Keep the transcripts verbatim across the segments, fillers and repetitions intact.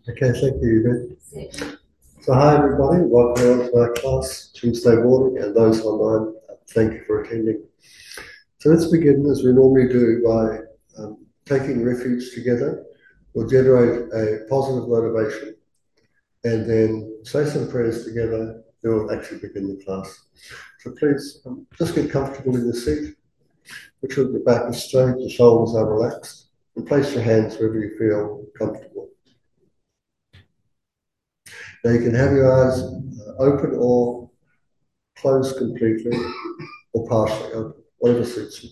Okay, thank you, Yvette. So hi everybody, welcome to our class Tuesday morning, and those online, thank you for attending. So let's begin as we normally do by um, taking refuge together. We'll generate a positive motivation and then say some prayers together, then we'll actually begin the class. So please um, just get comfortable in your seat, make sure your back is straight, your shoulders are relaxed, and place your hands wherever you feel comfortable. Now you can have your eyes uh, open or closed completely or partially open, whatever suits you.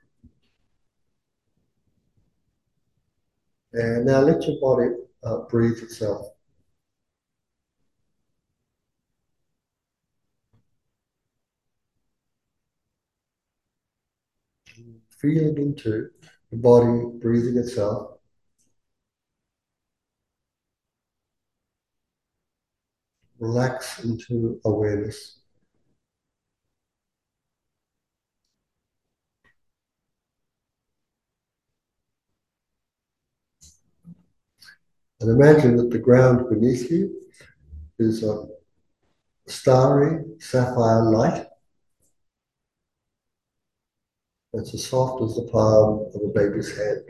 And now let your body uh, breathe itself. Feeling into the body breathing itself. Relax into awareness. And imagine that the ground beneath you is a starry sapphire light that's as soft as the palm of a baby's hand.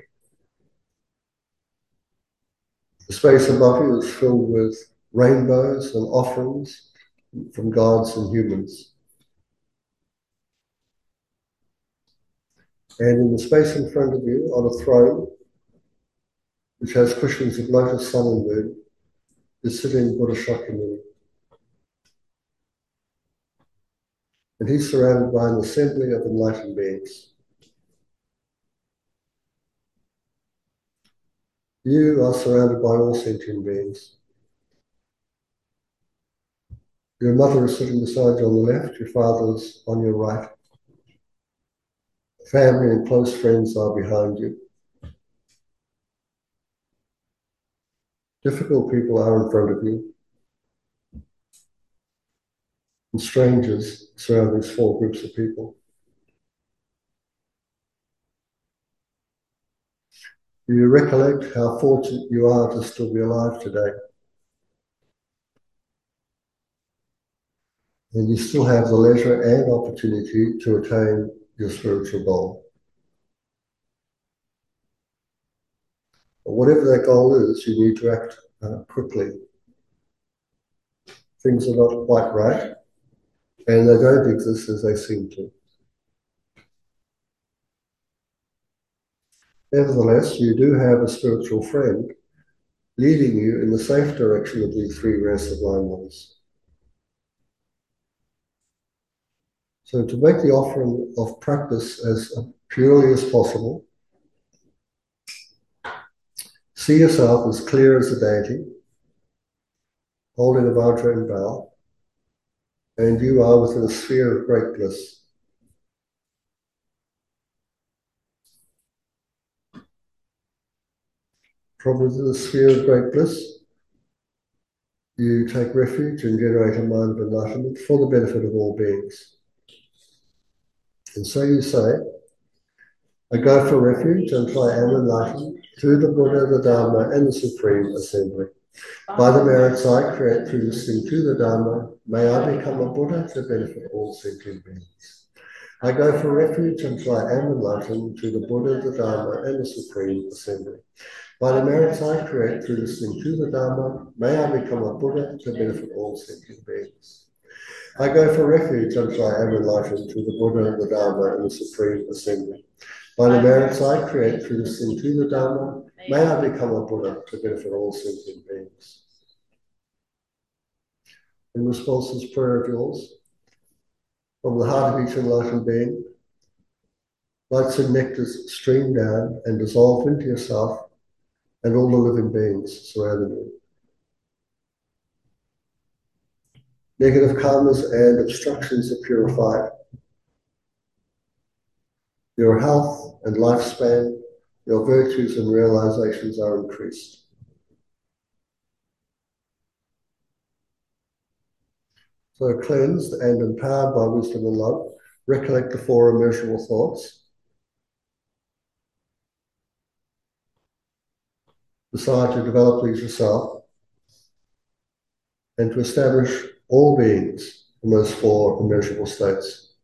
The space above you is filled with rainbows and offerings from gods and humans. And in the space in front of you, on a throne, which has cushions of lotus, sun, and moon, is sitting Buddha Shakyamuni. And he's surrounded by an assembly of enlightened beings. You are surrounded by all sentient beings. Your mother is sitting beside you on the left, your father's on your right. Family and close friends are behind you. Difficult people are in front of you. And strangers surround these four groups of people. You recollect how fortunate you are to still be alive today. And you still have the leisure and opportunity to attain your spiritual goal. But whatever that goal is, you need to act uh, quickly. Things are not quite right, and they don't exist as they seem to. Nevertheless, you do have a spiritual friend leading you in the safe direction of these three rare sublime ones. So to make the offering of practice as purely as possible, see yourself as clear as a deity, holding a Vajra and bow, and you are within a sphere of great bliss. From within the sphere of great bliss, you take refuge and generate a mind of enlightenment for the benefit of all beings. And so you say, I go for refuge until I am enlightened through the Buddha, the Dharma, and the Supreme Assembly. By the merits I create through listening to the Dharma, may I become a Buddha to benefit all sentient beings. I go for refuge until I am enlightened through the Buddha, the Dharma, and the Supreme Assembly. By the merits I create through listening to the Dharma, may I become a Buddha to benefit all sentient beings. I go for refuge until I am enlightened through the Buddha, the Dharma, and the Supreme Assembly. By the merits I create through listening to the Dharma, may I become a Buddha to benefit all sentient beings. In response to this prayer of yours, from the heart of each enlightened being, lights and nectars stream down and dissolve into yourself and all the living beings surrounding you. Negative karmas and obstructions are purified. Your health and lifespan, your virtues and realizations are increased. So cleansed and empowered by wisdom and love, recollect the four immeasurable thoughts. Decide to develop these yourself and to establish all beings in those four immeasurable states.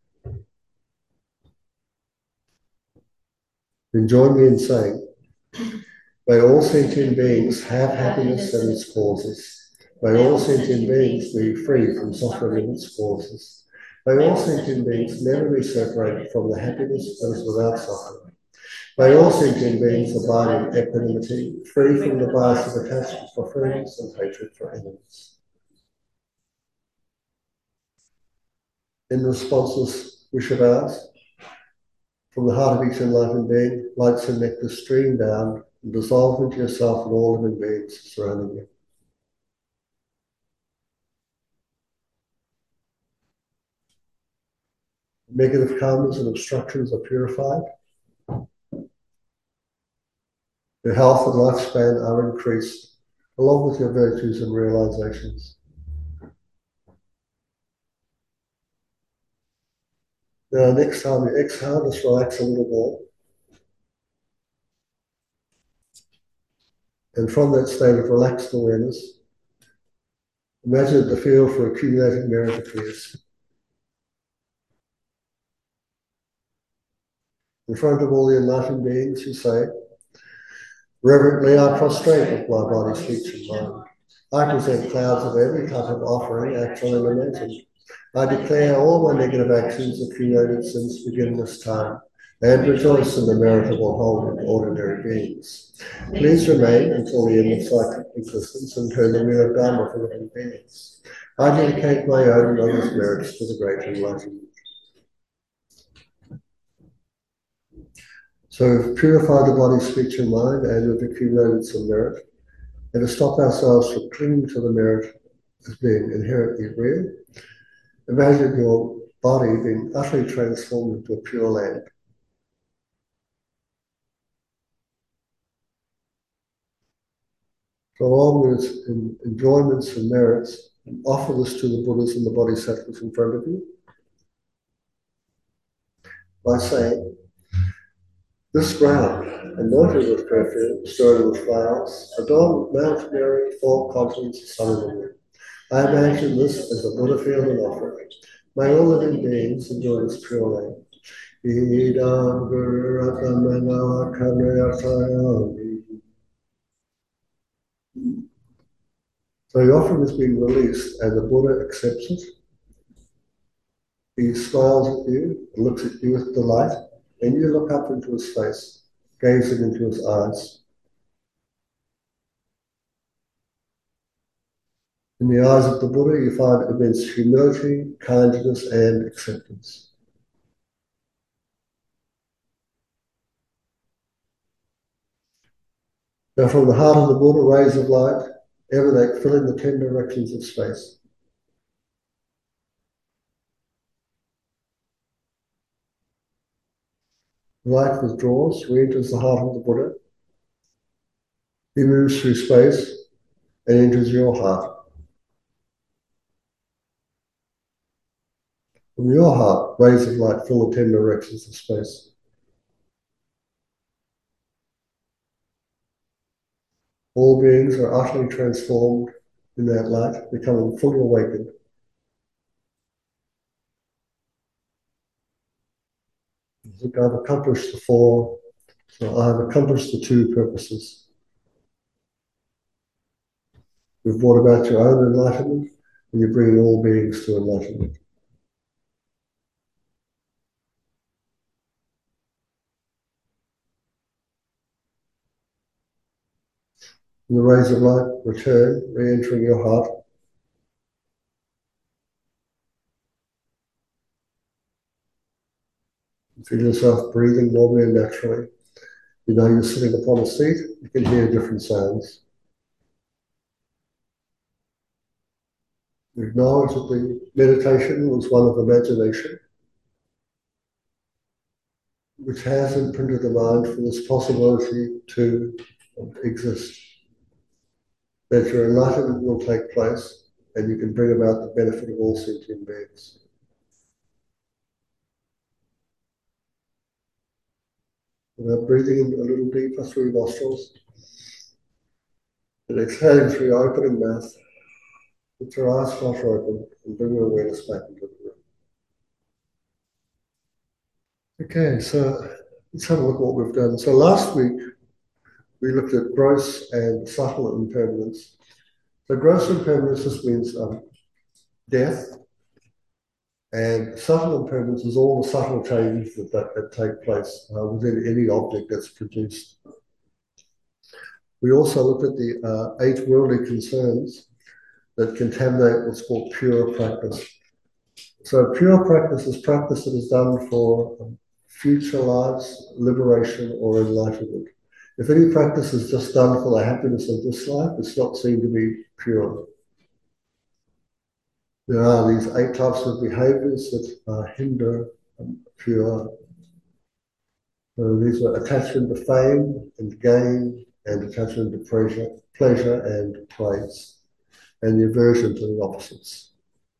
Then join me in saying, may all sentient beings have happiness and its causes. May all sentient beings be free from suffering and its causes. May all sentient beings never be separated from the happiness that is without suffering. May all sentient beings abide in equanimity, free from the bias of attachment for friends and hatred for enemies. In responses, we should ask, from the heart of each enlightened being, lights and nectar stream down and dissolve into yourself and all living beings surrounding you. Negative karmas and obstructions are purified. Your health and lifespan are increased, along with your virtues and realizations. Now, next time you exhale, just relax a little more. And from that state of relaxed awareness, imagine that the field for accumulating merit appears. In front of all the enlightened beings, you say, reverently I prostrate with my body, speech, and mind. I present clouds of every type of offering, actual and imagined. I declare all my negative actions accumulated since beginningless time, and rejoice in the merit of all ordinary beings. Please remain until the end of psychic existence and turn the wheel of Dharma for living beings. I dedicate my own and others' merits to the great enlightenment. So we've purified the body, speech, and mind, and we've accumulated some merit. And to stop ourselves from clinging to the merit as being inherently real, imagine your body being utterly transformed into a pure lamp. So along with its enjoyments and merits, offer this to the Buddhas and the Bodhisattvas in front of you by saying, this ground, anointed with perfume, stirred with flowers, adorned Mount Mary, four continents, sun and the moon. I imagine this as a Buddha field and offering. May all living beings enjoy this pure land. So the offering is being released and the Buddha accepts it. He smiles at you and looks at you with delight, and you look up into his face, gazing into his eyes. In the eyes of the Buddha, you find immense humility, kindness, and acceptance. Now, from the heart of the Buddha, rays of light emanate, filling the ten directions of space. The light withdraws, re-enters the heart of the Buddha. He moves through space and enters your heart. From your heart, rays of light fill the ten directions of space. All beings are utterly transformed in that light, becoming fully awakened. I've accomplished the four, so I've accomplished the two purposes. You've brought about your own enlightenment, and you bring all beings to enlightenment. And the rays of light return, re-entering your heart. You feel yourself breathing normally and naturally. You know you're sitting upon a seat, you can hear different sounds. You acknowledge that the meditation was one of imagination, which has imprinted the mind for this possibility to exist. That your enlightenment will take place and you can bring about the benefit of all sentient beings. Now breathing in a little deeper through nostrils and exhaling through your opening mouth. Put your eyes flush open and bring your awareness back into the room. Okay, so let's have a look at what we've done. So last week we looked at gross and subtle impermanence. So gross impermanence just means um, death, and subtle impermanence is all the subtle changes that, that, that take place uh, within any object that's produced. We also looked at the uh, eight worldly concerns that contaminate what's called pure practice. So pure practice is practice that is done for um, future lives, liberation, or enlightenment. If any practice is just done for the happiness of this life, it's not seen to be pure. There are these eight types of behaviors that uh, hinder um, pure. So these are attachment to fame and gain, and attachment to pleasure, pleasure and praise, and the aversion to the opposites.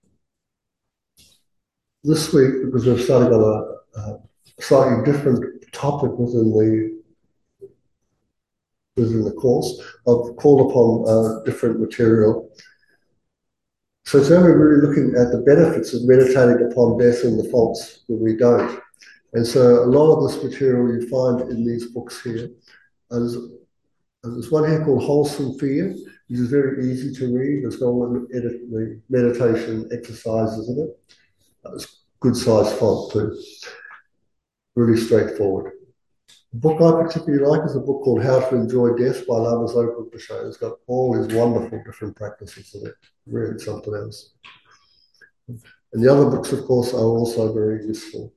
This week, because we've started on a, a slightly different topic within the within the course, I've called upon uh, different material. So today we're really looking at the benefits of meditating upon death and the faults that we don't. And so a lot of this material you find in these books here. Uh, there's, there's one here called Wholesome Fear, which is very easy to read. There's no one edit the meditation exercises in it. Uh, it's good size font too. Really straightforward. The book I particularly like is a book called How to Enjoy Death by Lama Zopa Rinpoche. It's got all these wonderful different practices in it. Really something else. And the other books, of course, are also very useful.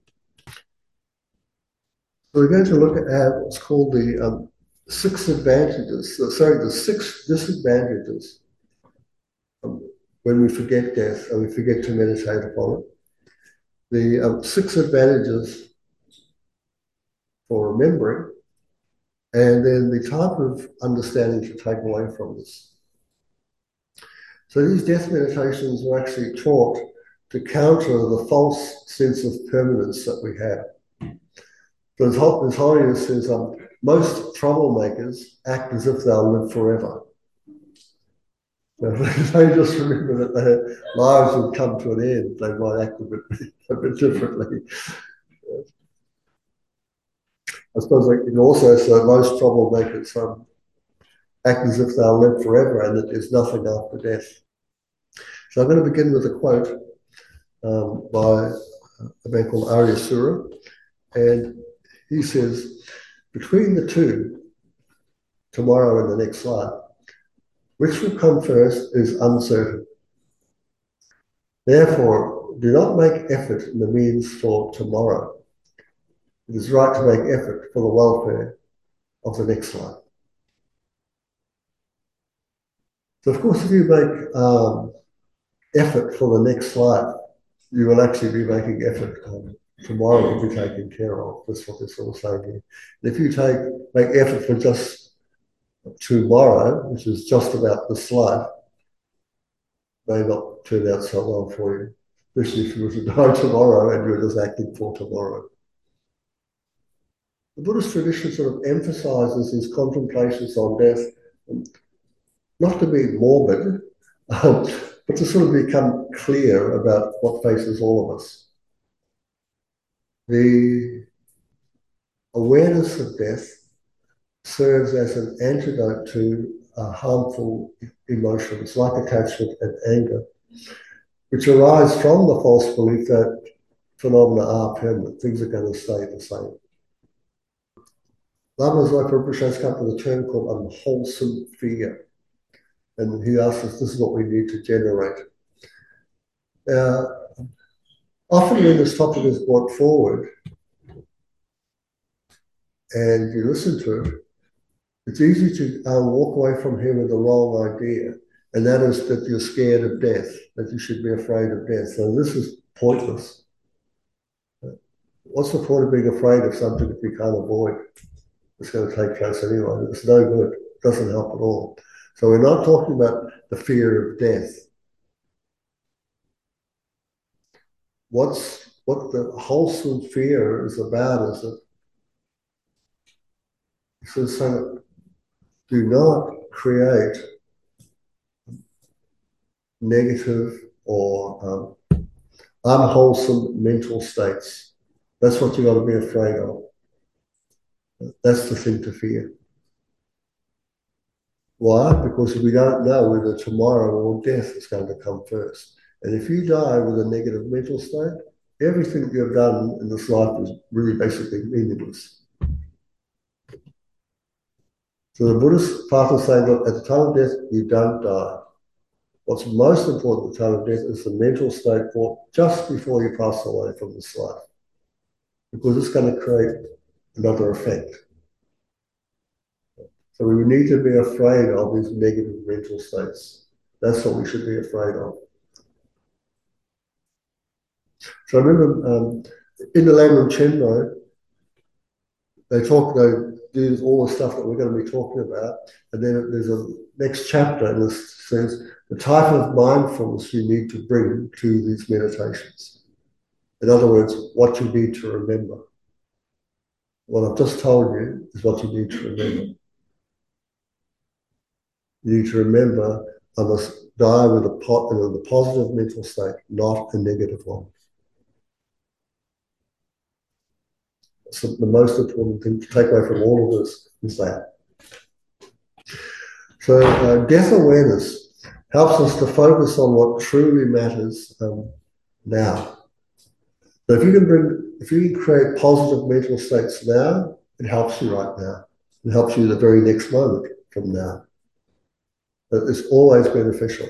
So we're going to look at what's called the um, six advantages, uh, sorry, the six disadvantages um, when we forget death and we forget to meditate upon it. The um, six advantages for remembering, and then the type of understanding to take away from this. So these death meditations were actually taught to counter the false sense of permanence that we have. So His Holiness says um, most troublemakers act as if they'll live forever. If they just remember that their lives would come to an end, they might act a bit, a bit differently. I suppose it can also say most troublemakers um, act as if they'll live forever and that there's nothing after death. So I'm going to begin with a quote um, by a man called Arya Sura, and he says, between the two, tomorrow and the next life, which will come first is uncertain. Therefore, do not make effort in the means for tomorrow. It is right to make effort for the welfare of the next life. So, of course, if you make um, effort for the next life, you will actually be making effort. Um, tomorrow will be taken care of. That's what they're sort of saying here. And if you take make effort for just tomorrow, which is just about this life, may not turn out so well for you, especially if you were to die tomorrow and you're just acting for tomorrow. The Buddhist tradition sort of emphasizes these contemplations on death, not to be morbid, um, but to sort of become clear about what faces all of us. The awareness of death serves as an antidote to uh, harmful emotions like attachment and anger, which arise from the false belief that phenomena are permanent, things are going to stay the same. Lama Zopa Rinpoche has come up with a term called unwholesome fear, and he asks us, this is what we need to generate. Uh, often when this topic is brought forward and you listen to it, it's easy to uh, walk away from here with the wrong idea, and that is that you're scared of death, that you should be afraid of death. So this is pointless. What's the point of being afraid of something that you can't avoid? It's going to take place anyway. It's no good. It doesn't help at all. So we're not talking about the fear of death. What's what the wholesome fear is about is that so, so do not create negative or um, unwholesome mental states. That's what you've got to be afraid of. That's the thing to fear. Why? Because we don't know whether tomorrow or death is going to come first. And if you die with a negative mental state, everything you've done in this life is really basically meaningless. So the Buddhist path is saying, look, at the time of death, you don't die. What's most important at the time of death is the mental state for just before you pass away from this life, because it's going to create another effect. So we need to be afraid of these negative mental states. That's what we should be afraid of. So I remember um, in the Lamrim Chenmo, they talk, they do all the stuff that we're going to be talking about, and then there's a next chapter, and it says the type of mindfulness you need to bring to these meditations. In other words, what you need to remember. What I've just told you is what you need to remember. You need to remember I must die with a, po- in a positive mental state, not a negative one. So the most important thing to take away from all of this is that. So uh, death awareness helps us to focus on what truly matters um, now. So if you can bring, if you can create positive mental states now, it helps you right now. It helps you the very next moment from now. But it's always beneficial.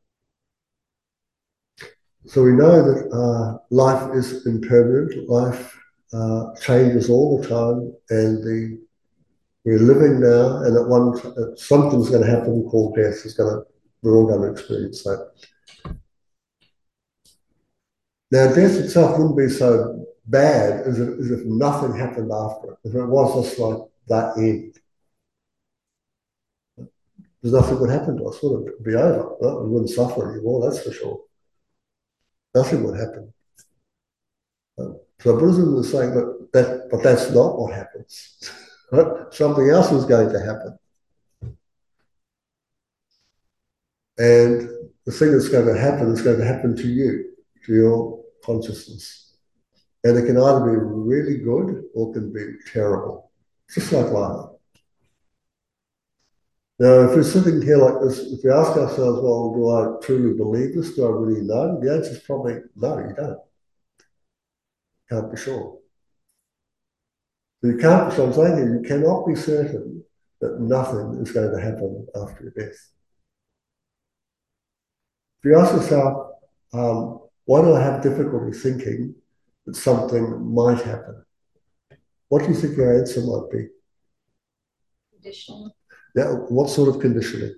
So we know that uh, life is impermanent. Life uh, changes all the time, and the we're living now, and at one uh, something's going to happen called death. Is going to we're all going to experience that. Now, death itself wouldn't be so bad as if, as if nothing happened after it. If it was just like that end, there's nothing would happen to us. Would it be over? Well, we wouldn't suffer anymore. That's for sure. Nothing would happen. So Buddhism is saying that, that but that's not what happens. Something else is going to happen. And the thing that's going to happen is going to happen to you, to your consciousness. And it can either be really good or it can be terrible. It's just like life. Now, if we're sitting here like this, if we ask ourselves, well, do I truly believe this? Do I really know? The answer is probably no, you don't. Can't be sure. So you can't, so I'm saying here, you cannot be certain that nothing is going to happen after your death. If you ask yourself, um, why do I have difficulty thinking that something might happen? What do you think your answer might be? Conditioning. Yeah, what sort of conditioning?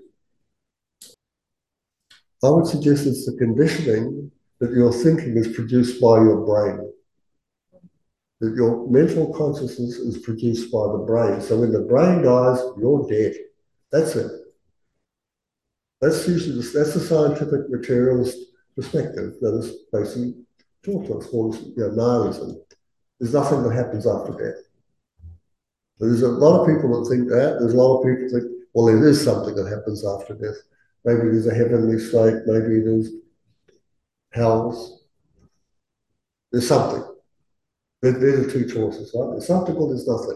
I would suggest it's the conditioning that your thinking is produced by your brain. That your mental consciousness is produced by the brain. So when the brain dies, you're dead. That's it. That's usually the, that's the scientific materialist perspective that is basically taught to us, called you know, nihilism. There's nothing that happens after death. There's a lot of people that think that. There's a lot of people that think, well, there is something that happens after death. Maybe there's a heavenly state. Maybe there's hells. There's something. There, there's the two choices, right? There's something or there's nothing.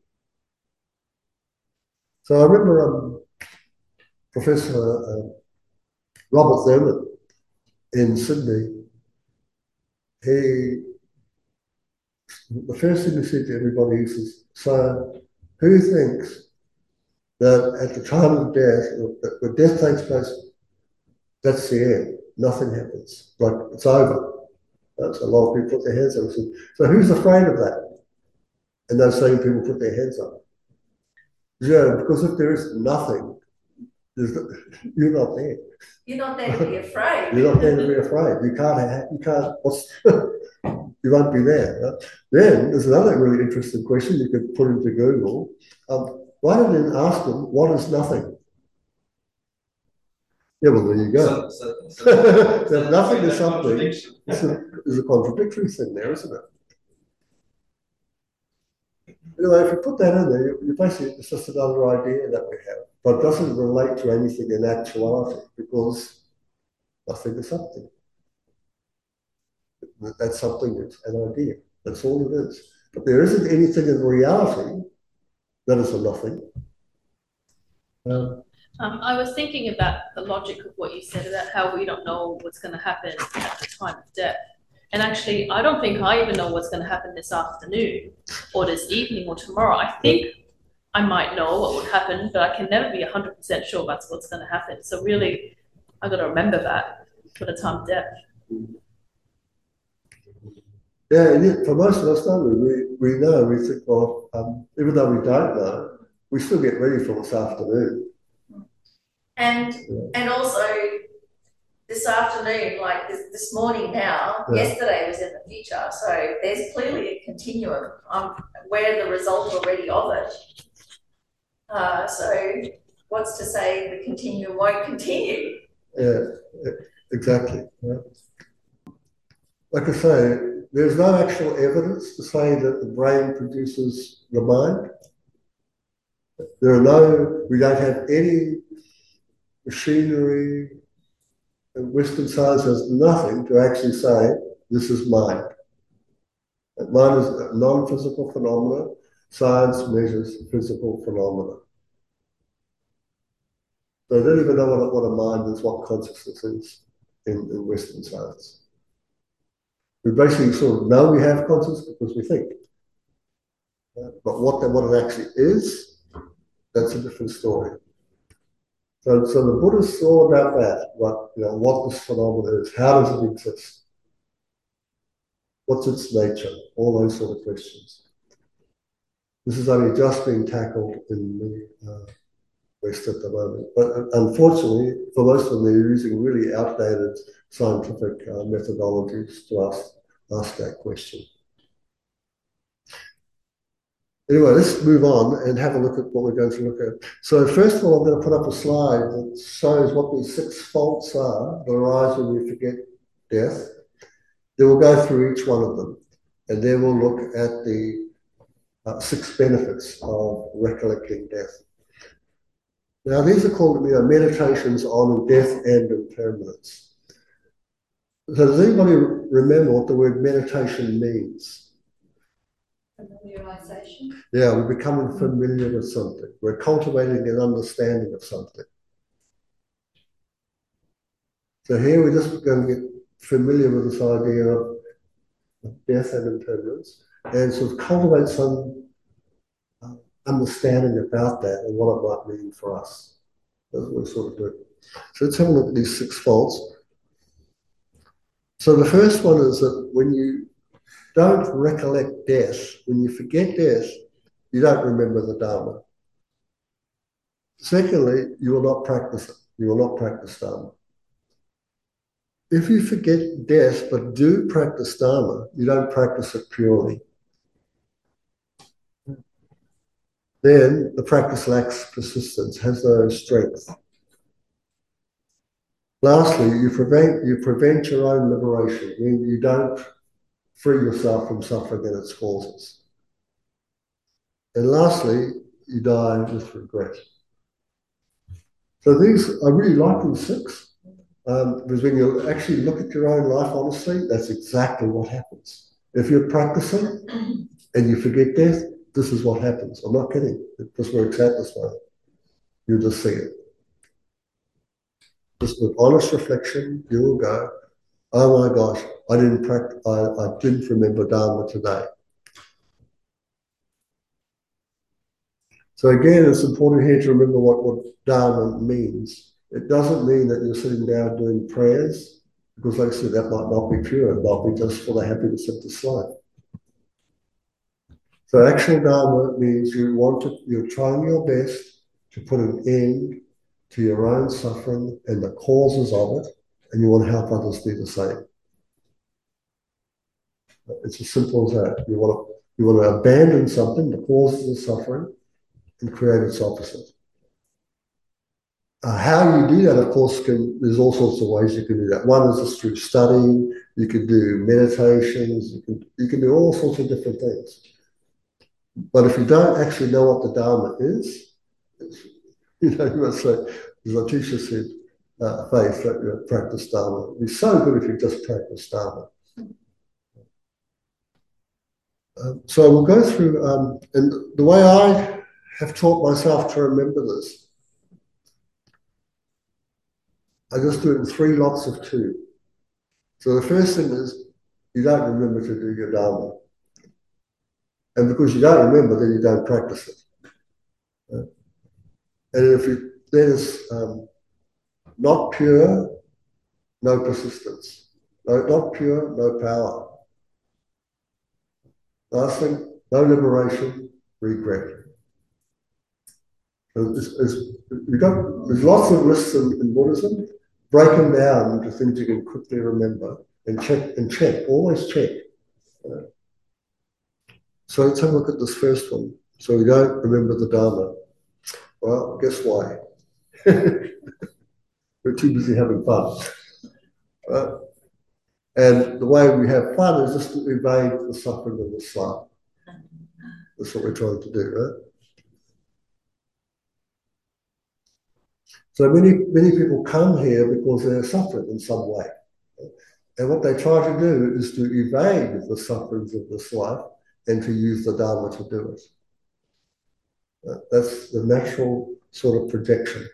So I remember um, Professor uh, Robert Thurman in Sydney. He, the first thing he said to everybody, he says, so who thinks that at the time of death, when death takes place, that's the end. Nothing happens. Like it's over. That's a lot of people put their hands up. So who's afraid of that? And those same people put their hands up. Yeah, because if there is nothing, there's, you're not there. You're not there to be afraid. You're not there to be afraid. You can't. Have, you can't. What's, you won't be there. Right? Then there's another really interesting question you could put into Google. Um, why don't you ask them what is nothing? Yeah, well, there you go. So, so, so, so nothing is something. It's a, there's a contradictory thing there, isn't it? Anyway, if you put that in there, you basically, it's just another idea that we have, but it doesn't relate to anything in actuality because Nothing is something. That's something, it's an idea. That's all it is. But there isn't anything in reality that is a nothing. Um, Um, I was thinking about the logic of what you said about how we don't know what's going to happen at the time of death. And actually, I don't think I even know what's going to happen this afternoon or this evening or tomorrow. I think I might know what would happen, but I can never be one hundred percent sure that's what's going to happen. So really, I've got to remember that for the time of death. Yeah, and yet for most of us, don't we? We, we know, we think, well, um, even though we don't know, we still get ready for this afternoon. And Yeah. and also this afternoon, like this, this morning now, Yeah. yesterday was in the future. So there's clearly a continuum. I'm aware the result already of it. Uh, so what's to say the continuum won't continue? Yeah, exactly. Yeah. Like I say, there's no actual evidence to say that the brain produces the mind. There are no, we don't have any machinery, and Western science has nothing to actually say this is mind. Mind is a non-physical phenomena. Science measures physical phenomena. They don't even know what, what a mind is, what consciousness is in, in Western science. We basically sort of know we have consciousness because we think. Uh, but what, the, what it actually is, that's a different story. So, so the Buddhists are all about that, what, you know, what this phenomenon is, how does it exist? What's its nature? All those sort of questions. This is only just being tackled in the uh, West at the moment. But unfortunately, for most of them, they're using really outdated scientific uh, methodologies to ask, ask that question. Anyway, let's move on and have a look at what we're going to look at. So first of all, I'm going to put up a slide that shows what these six faults are that arise when we forget death. Then we'll go through each one of them, and then we'll look at the uh, six benefits of recollecting death. Now, these are called, you know, meditations on death and impermanence. So does anybody remember what the word meditation means? Familiarization. Yeah, we're becoming familiar with something. We're cultivating an understanding of something. So here we're just going to get familiar with this idea of death and impermanence and sort of cultivate some uh, understanding about that and what it might mean for us. That's what we're sort of doing. So let's have a look at these six faults. So the first one is that when you don't recollect death, when you forget death, you don't remember the Dharma. Secondly, you will not practice it. You will not practice Dharma. If you forget death but do practice Dharma, you don't practice it purely. Then the practice lacks persistence, has no strength. Lastly, you prevent, you prevent your own liberation, meaning you don't free yourself from suffering and its causes. And lastly, you die with regret. So these, I really like these six, um, because when you actually look at your own life honestly, that's exactly what happens. If you're practicing and you forget death, this is what happens. I'm not kidding. It just works out this way. You just see it. Just with honest reflection, you will go, oh my gosh, I didn't practice, I, I didn't remember Dharma today. So again, it's important here to remember what, what Dharma means. It doesn't mean that you're sitting down doing prayers, because like I said, that might not be true. It might be just for the happiness of this life. So actual Dharma means you want to, you're trying your best to put an end to your own suffering and the causes of it, and you want to help others do the same. It's as simple as that. You want to, you want to abandon something, the causes of suffering, and create its opposite. Uh, how you do that, of course, can, there's all sorts of ways you can do that. One is just through studying. You can do meditations. You can, you can do all sorts of different things. But if you don't actually know what the Dharma is, it's, you know, you must say, as Atisha said, uh, faith that you practice Dharma. It'd be so good if you just practice Dharma. Um, so we'll go through, um, and the way I have taught myself to remember this, I just do it in three lots of two. So the first thing is, you don't remember to do your Dharma. And because you don't remember, then you don't practice it. Uh, and if you, there's um, not pure, no persistence. No, not pure, no power. Last thing, no liberation, regret. It's, it's, you got, there's lots of lists in, in Buddhism, break them down into things you can quickly remember and check, and check, always check. Uh, so let's have a look at this first one. So we don't remember the Dharma. Well, guess why? We're too busy having fun. Uh, and the way we have fun is just to evade the suffering of this life. That's what we're trying to do, right? So many, many people come here because they're suffering in some way. And what they try to do is to evade the sufferings of this life and to use the Dharma to do it. Uh, that's the natural sort of projection.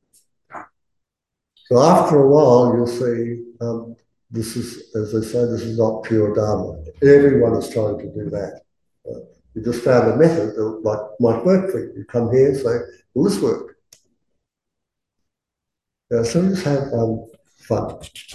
So after a while, you'll see um, this is, as they say, this is not pure Dharma. Everyone is trying to do that. Uh, you just found a method that like, might work for you. You come here and say, will this work? Uh, so just have um, fun.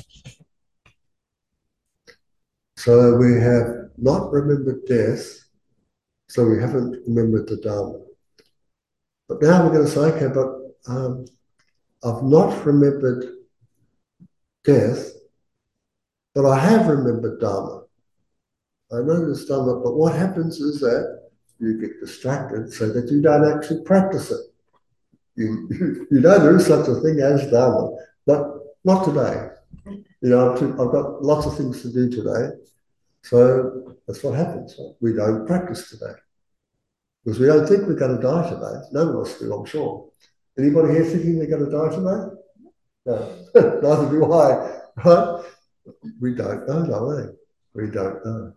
So we have not remembered death, so we haven't remembered the Dharma. But now we're going to say, okay, but um, I've not remembered death, but I have remembered Dharma. I know this Dharma, but what happens is that you get distracted so that you don't actually practice it. You, you, you know there is such a thing as Dharma, but not today. You know, I've, to, I've got lots of things to do today. So that's what happens. We don't practice today. Because we don't think we're going to die today. None of us do, I'm sure. Anybody here thinking they're going to die today? No, neither do I. Right? We don't know, do we? We don't know.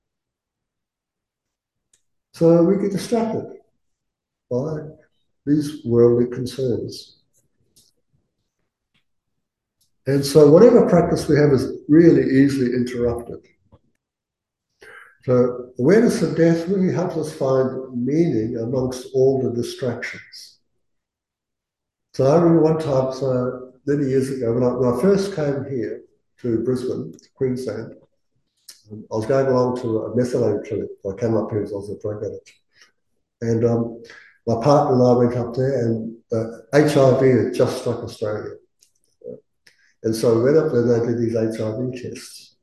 So we get distracted by these worldly concerns. And so whatever practice we have is really easily interrupted. So awareness of death really helps us find meaning amongst all the distractions. So I remember one time, so many years ago, when I, when I first came here to Brisbane, Queensland, I was going along to a methadone clinic. I came up here as I was a drug addict. And um, my partner and I went up there, and uh, H I V had just struck Australia. And so we went up there and they did these H I V tests.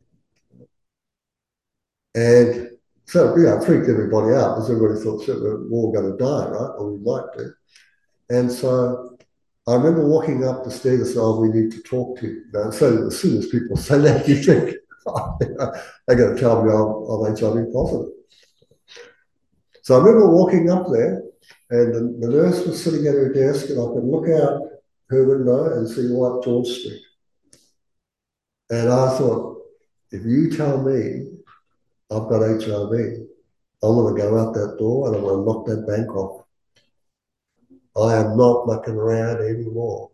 And so, you know, it freaked everybody out because everybody thought, shit, we're all going to die, right? Or we might do. And so I remember walking up the stairs and saying, oh, we need to talk to you. You know, so as soon as people say that, you think, oh, you know, they're going to tell me I'm, I'm H I V positive. So I remember walking up there, and the, the nurse was sitting at her desk, and I could look out her window and see White George Street. And I thought, if you tell me I've got H I V, I'm going to go out that door and I'm going to knock that bank off. I am not mucking around anymore.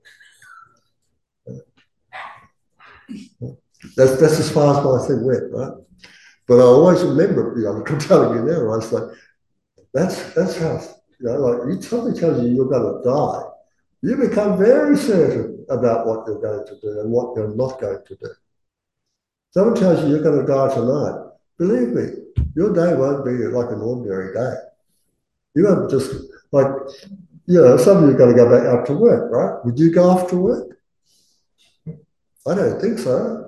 That's, that's as far as my thing went, right? But I always remember, you know, I'm telling you now, I was like, that's, that's how, you know, like you somebody tells you you're going to die, you become very certain about what you're going to do and what you're not going to do. Someone tells you you're going to die tonight, believe me, your day won't be like an ordinary day. You won't just, like, you know, some of you are going to go back out to work, right? Would you go off to work? I don't think so.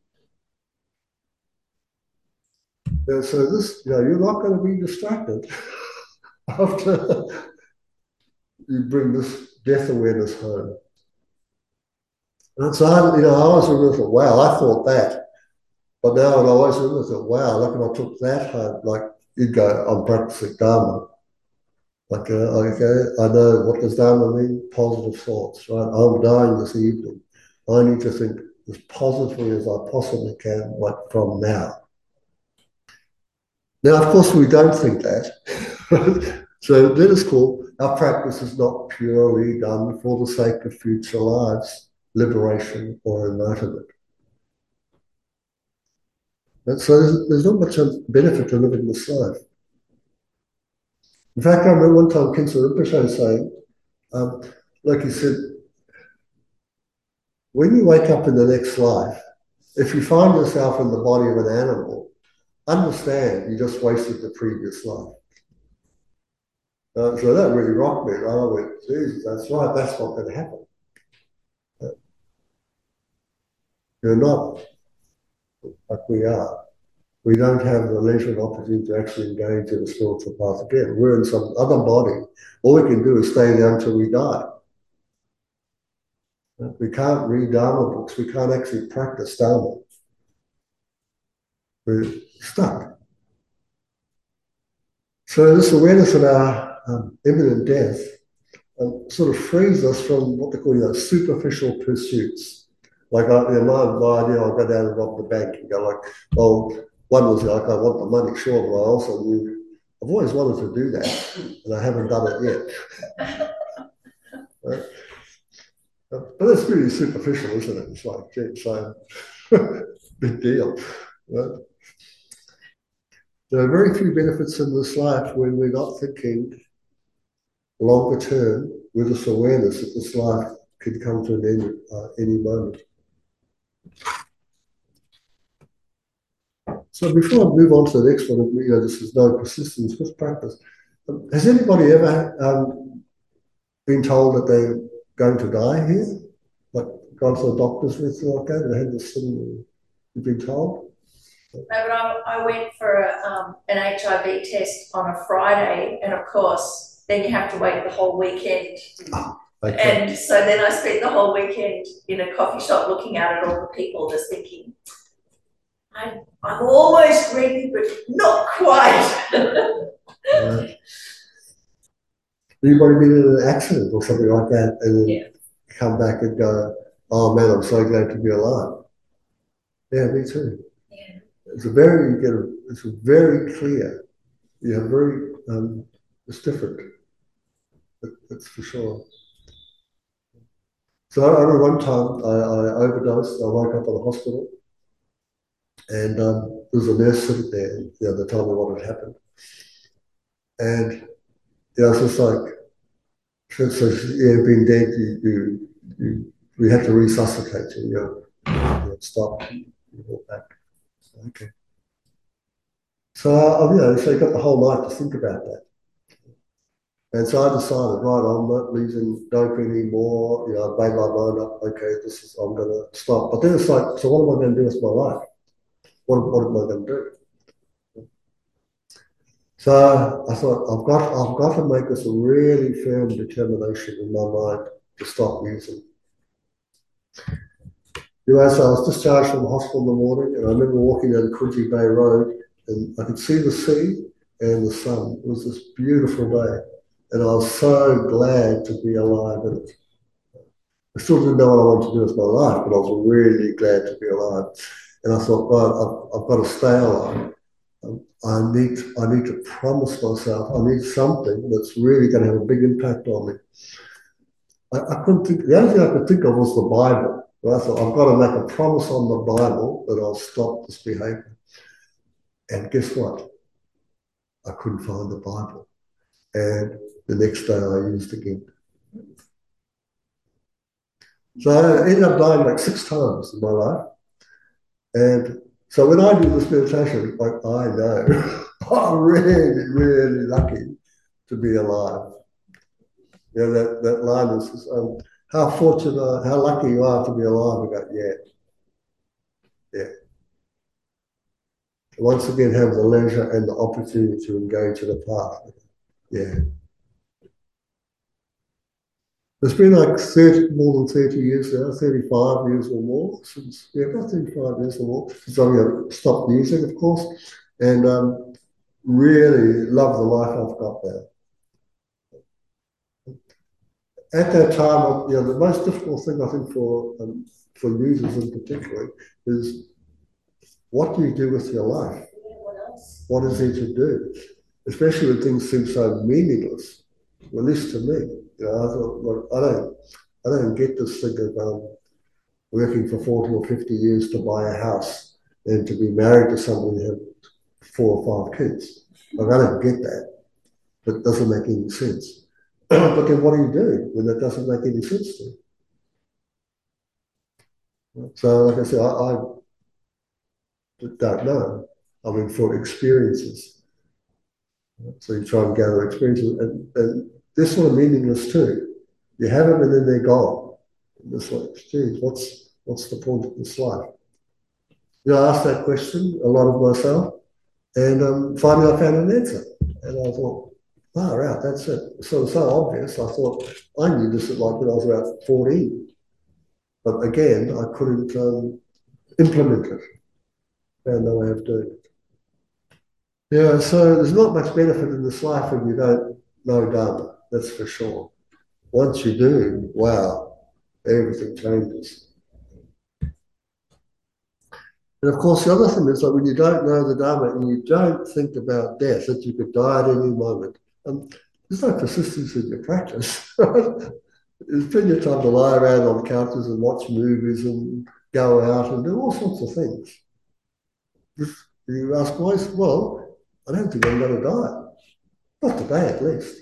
And so this, you know, you're not going to be distracted after you bring this death awareness home. And so, I, you know, I always remember, wow, I thought that. But now I always remember, wow, look, if I took that home, like, you'd go, I'm practicing Dharma. Like, uh, okay, I know what does Dharma mean? Positive thoughts, right? I'm dying this evening. I need to think as positively as I possibly can, like from now. Now, of course, we don't think that. So let us call our practice is not purely done for the sake of future lives, liberation, or enlightenment. And so there's, there's not much benefit to living this life. In fact, I remember one time Khyentse Rinpoche saying, um, like he said, when you wake up in the next life, if you find yourself in the body of an animal, understand you just wasted the previous life. Uh, so that really rocked me. Right? I went, Jesus, that's right, that's not going to happen. Uh, you're not like we are. We don't have the leisure and opportunity to actually engage in the spiritual path again. We're in some other body. All we can do is stay there until we die. Uh, we can't read Dharma books. We can't actually practice Dharma. We're stuck. So this awareness of our um, imminent death um, sort of frees us from what they call, you know, superficial pursuits. Like, I, you know, my, my idea, I'll go down and rob the bank and go like, well, one was like, I want the money, sure, but I also knew, I've always wanted to do that, and I haven't done it yet. Right? But that's really superficial, isn't it? It's like, gee, so big deal. Right? There are very few benefits in this life when we're not thinking longer term with this awareness that this life could come to an end uh, any moment. So before I move on to the next one, you know, this is no persistence with practice. Um, has anybody ever um, been told that they're going to die here? Like gone to the doctors with like that and had this thing you've been told? No, but I, I went for a, um, an H I V test on a Friday, and of course, then you have to wait the whole weekend. Oh, okay. And so then I spent the whole weekend in a coffee shop looking out at all the people, just thinking, I'm, I'm almost ready, but not quite. Right. Anybody been in an accident or something like that and then yeah. come back and go, oh man, I'm so glad to be alive? Yeah, me too. Yeah. It's a very, you get a, it's a very clear, you have very, um, it's different. That's for sure. So I remember one time I, I overdosed, I woke up in the hospital and um, there was a nurse sitting there, you know, they told me what had happened. And yeah, it's just like, so, so yeah, being dead, you, you, you, we had to resuscitate you, you know, you know stop, you walk back. Okay. So, uh, you know, so you got the whole night to think about that. And so I decided, right, I'm not using dope anymore. You know, I made my mind up, okay, this is, I'm going to stop. But then it's like, so what am I going to do with my life? What, what am I going to do? So I thought, I've got, I've got to make this a really firm determination in my mind to stop using. Anyway, so I was discharged from the hospital in the morning, and I remember walking down Coogee Bay Road, and I could see the sea and the sun. It was this beautiful day, and I was so glad to be alive in it. I still didn't know what I wanted to do with my life, but I was really glad to be alive. And I thought, right, I've, I've got to stay alive. Um, I need, I need to promise myself, I need something that's really going to have a big impact on me. I, I couldn't think, the only thing I could think of was the Bible. I thought, I've got to make a promise on the Bible that I'll stop this behavior. And guess what? I couldn't find the Bible. And the next day I used again. So I ended up dying like six times in my life. And so when I do this meditation, like I know I'm really, really lucky to be alive. You know, that, that line is, um, how fortunate, how lucky you are to be alive. I go, yeah. Yeah. Once again, have the leisure and the opportunity to engage in a path. Yeah. It's been like thirty, more than thirty years now, thirty-five years or more since, yeah, about thirty-five years or more since I you know, stopped using, of course, and um, really love the life I've got there. At that time, you know, the most difficult thing I think for um, for users in particular, is what do you do with your life? What else? What is there to do? Especially when things seem so meaningless, at least to me. You know, I thought, well, I don't, I don't get this thing of um, working for forty or fifty years to buy a house and to be married to someone who have four or five kids. Like, I don't get that. That doesn't make any sense. But then what do you do when that doesn't make any sense to you? So, like I said, I, I don't know. I mean, for experiences. So you try and gather experiences, and, and they're sort of meaningless too. You have them and then they're gone. And it's like, geez, what's what's the point of this life? You know, I asked that question a lot of myself, and um, finally I found an answer. And I thought, far out, that's it. So so obvious. I thought I knew this like when I was about fourteen, but again I couldn't um, implement it. Found no way of doing it. Yeah, so there's not much benefit in this life when you don't know Dharma. That's for sure. Once you do, wow, everything changes. And of course, the other thing is like when you don't know the Dharma and you don't think about death, that you could die at any moment, um, there's no persistence in your practice. There's plenty of time to lie around on couches and watch movies and go out and do all sorts of things. If you ask why, well, I don't think I'm going to die. Not today, at least.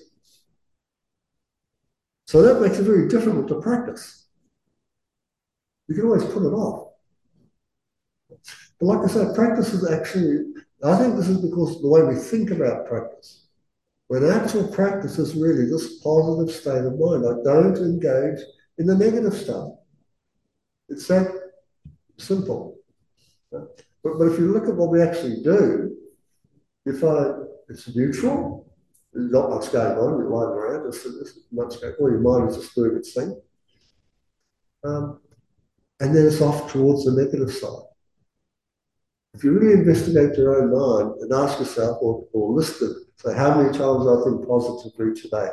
So that makes it very difficult to practice. You can always put it off. But like I said, practice is actually, I think this is because the way we think about practice. When actual practice is really this positive state of mind. I don't engage in the negative stuff. It's that simple. But, but if you look at what we actually do, you find it's neutral. There's not much going on. You're lying around. There's, there's much going on. Your mind is just doing its thing. Um, and then it's off towards the negative side. If you really investigate your own mind and ask yourself, or, or list it, say, how many times I think positively today?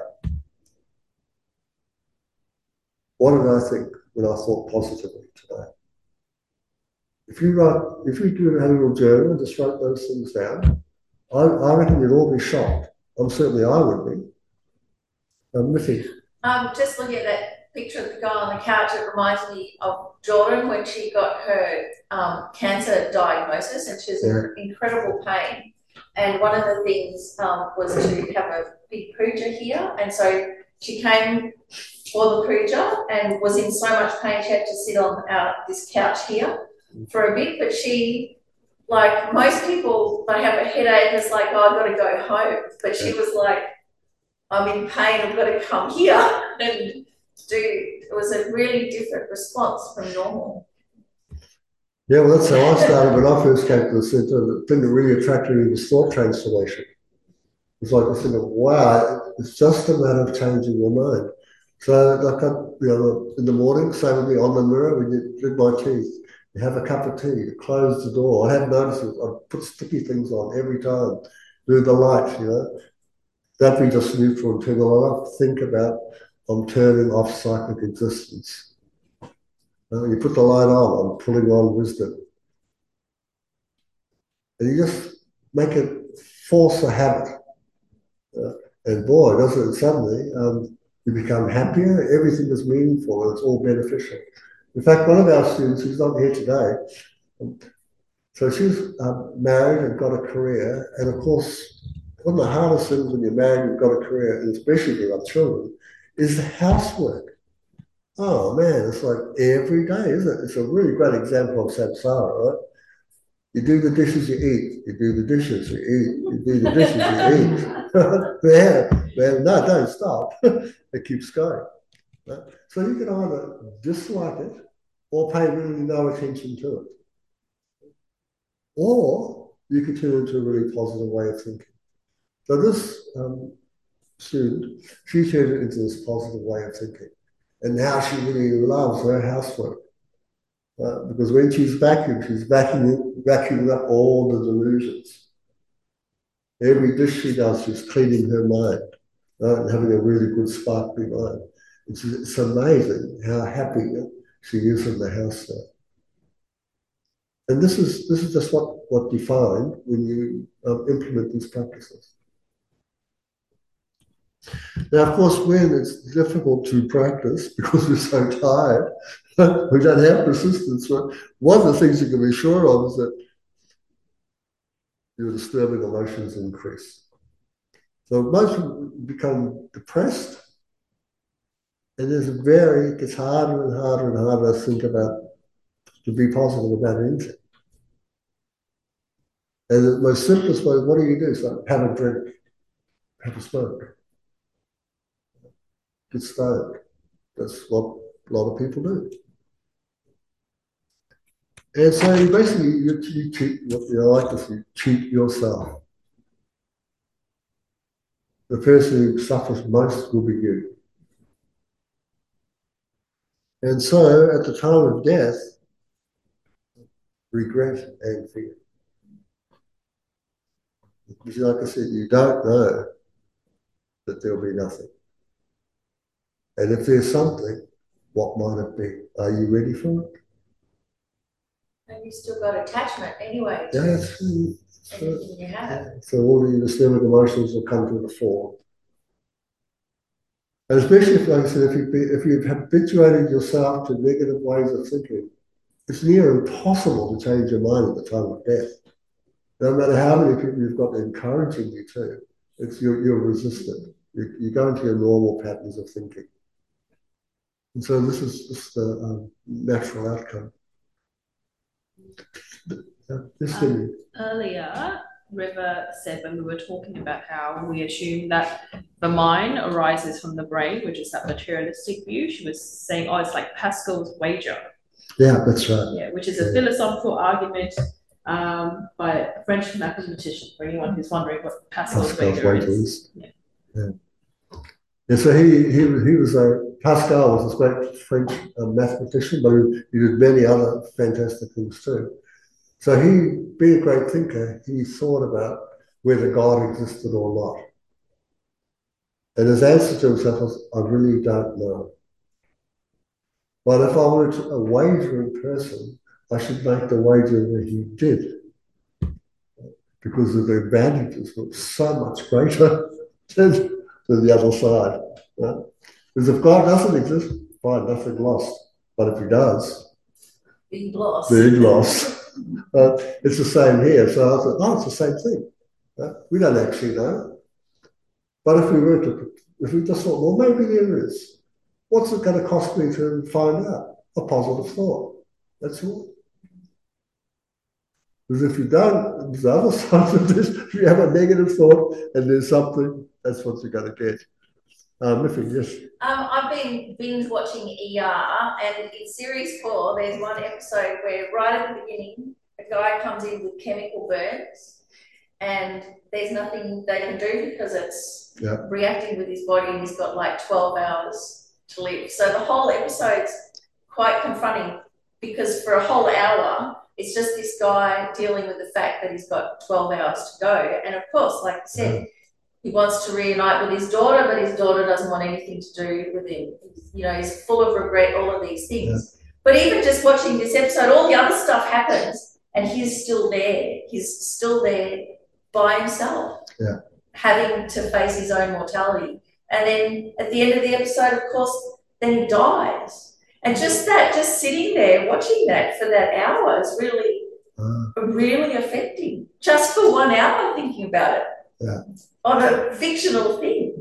What did I think when I thought positively today? If you write, if you do a little journal and just write those things down, I, I reckon you'd all be shocked. I'm certainly I would be. Um, Miffy. Um, just looking at that picture of the guy on the couch, it reminds me of Jordan when she got her um, cancer diagnosis, and she was Yeah. in incredible pain. And one of the things um, was to have a big puja here, and so she came for the puja and was in so much pain she had to sit on uh, this couch here for a bit. But she, like most people, they have a headache. It's like, oh, I've got to go home. But she was like, I'm in pain. I've got to come here and do. It was a really different response from normal. Yeah, well, that's how I started when I first came to the centre. The thing that really attracted me was thought transformation. It's like this thing of, wow, it's just a matter of changing your mind. So, like, I, you know, in the morning, say with me on the mirror, when you did my teeth, you have a cup of tea, you close the door. I have noticed it. I put sticky things on every time, do the light, you know. That be just neutral and turn the light off. Think about, I'm turning off cyclic existence. Uh, you put the light on, I'm pulling on wisdom. And you just make it force a habit. Uh, and boy, doesn't it suddenly, um, you become happier, everything is meaningful, and it's all beneficial. In fact, one of our students, who's not here today, um, so she's um, married and got a career, and of course, one of the hardest things when you're married and got a career, and especially if you have children, is the housework. Oh man, it's like every day, isn't it? It's a really great example of samsara, right? You do the dishes, you eat. You do the dishes, you eat. You do the dishes, you eat. yeah, man, no, don't stop. It keeps going. Right? So you can either dislike it or pay really no attention to it. Or you can turn it into a really positive way of thinking. So this um, student, she turned it into this positive way of thinking. And now she really loves her housework. Uh, because when she's vacuuming, she's vacuuming, vacuuming up all the delusions. Every dish she does, she's cleaning her mind, right, and having a really good sparkly mind. It's, it's amazing how happy she is in the house now. And this is this is just what, what you find when you um, implement these practices. Now, of course, when it's difficult to practice because we're so tired, we don't have persistence. But one of the things you can be sure of is that your disturbing emotions increase. So most people become depressed, and it's very, it gets harder and harder and harder to think about, to be positive about anything. And the most simplest way, what do you do? It's like have a drink, have a smoke, get stoned. That's what a lot of people do. And so you basically, you, you cheat, you know, like this, you cheat yourself. The person who suffers most will be you. And so at the time of death, regret and fear. Because like I said, you don't know that there'll be nothing. And if there's something, what might it be? Are you ready for it? And you still got attachment anyway. Yeah, that's true. Anything you have. So all the disturbing emotions will come to the fore. And especially if, like I said, if, you, if you've habituated yourself to negative ways of thinking, it's near impossible to change your mind at the time of death. No matter how many people you've got encouraging you to, it's you're, you're resistant. You, you go into your normal patterns of thinking. And so this is just a um, natural outcome. Um, earlier, River said when we were talking about how we assume that the mind arises from the brain, which is that materialistic view, she was saying, oh, it's like Pascal's wager. Yeah, that's right. Yeah, which is a yeah. philosophical argument um, by a French mathematician, for anyone who's wondering what Pascal's, Pascal's wager, wager is. is. Yeah. Yeah. Yeah, so he he was he was a Pascal was a great French uh, mathematician, but he, he did many other fantastic things too. So he, being a great thinker, he thought about whether God existed or not. And his answer to himself was, I really don't know. But if I were a wagering person, I should make the wager that he did, because of the advantages were so much greater than, than the other side. Right? Because if God doesn't exist, fine, nothing lost. But if he does, big loss. Big loss. Uh, it's the same here. So I thought, oh, it's the same thing. Uh, we don't actually know. But if we were to, if we just thought, well, maybe there is, what's it going to cost me to find out? A positive thought. That's all. Because if you don't, the other side of this, if you have a negative thought and there's something, that's what you're going to get. Um, Miffy, yes. Um, I've been binge watching E R, and in series four, there's one episode where right at the beginning, a guy comes in with chemical burns, and there's nothing they can do because it's yeah. reacting with his body, and he's got like twelve hours to live. So the whole episode's quite confronting, because for a whole hour, it's just this guy dealing with the fact that he's got twelve hours to go. And of course, like I said, yeah. he wants to reunite with his daughter, but his daughter doesn't want anything to do with him. You know, he's full of regret, all of these things. Yeah. But even just watching this episode, all the other stuff happens, and he's still there. He's still there by himself, yeah. having to face his own mortality. And then at the end of the episode, of course, then he dies. And just that, just sitting there watching that for that hour is really, uh, really affecting. Just for one hour thinking about it. Yeah. On a fictional thing.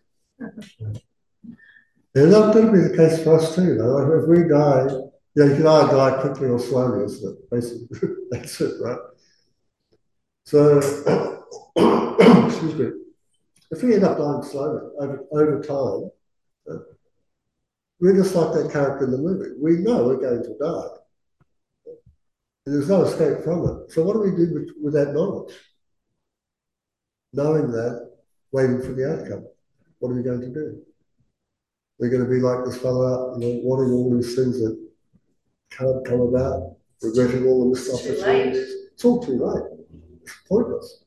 Yeah, that could be the case for us too, though. If we die, yeah, you can either die quickly or slowly, isn't it? Basically, that's it, right? So, excuse me. If we end up dying slowly over, over time, uh, we're just like that character in the movie. We know we're going to die. And there's no escape from it. So what do we do with, with that knowledge? Knowing that, waiting for the outcome. What are we going to do? We're going to be like this fellow, you know, wanting all these things that can't come about, regretting all the missed opportunities. It's all too late. It's pointless.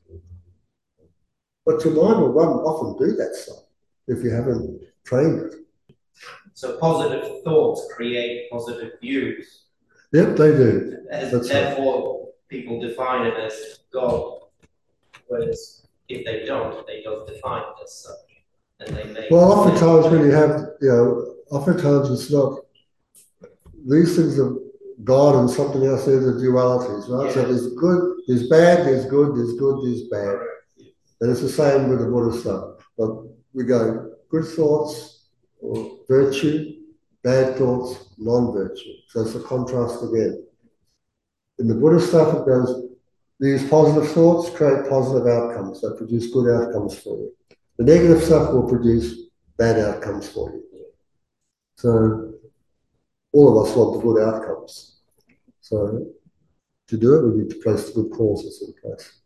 But your mind will run off and do that stuff if you haven't trained it. So positive thoughts create positive views. Yep, they do. And That's therefore, right. People define it as God, whereas if they don't, they don't define it as such. And they make well, oftentimes when you have, you know, oftentimes it's not, these things are God and something else, they're the dualities, right? Yeah. So there's good, there's bad, there's good, there's good, there's bad. Yeah. And it's the same with the Buddha stuff. But we go good thoughts or virtue, bad thoughts, non-virtue. So it's a contrast again. In the Buddha stuff, it goes, these positive thoughts create positive outcomes. They produce good outcomes for you. The negative stuff will produce bad outcomes for you. So all of us want the good outcomes. So to do it, we need to place the good causes in place.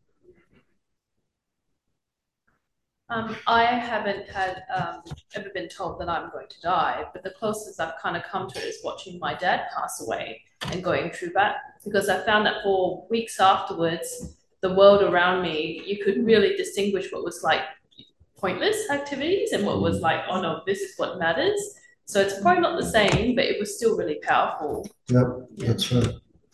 Um, I haven't had um, ever been told that I'm going to die, but the closest I've kind of come to it is watching my dad pass away and going through that, because I found that for weeks afterwards, the world around me, you could really distinguish what was like pointless activities and what was like, oh no, this is what matters. So it's probably not the same, but it was still really powerful. Yep, yeah. That's right.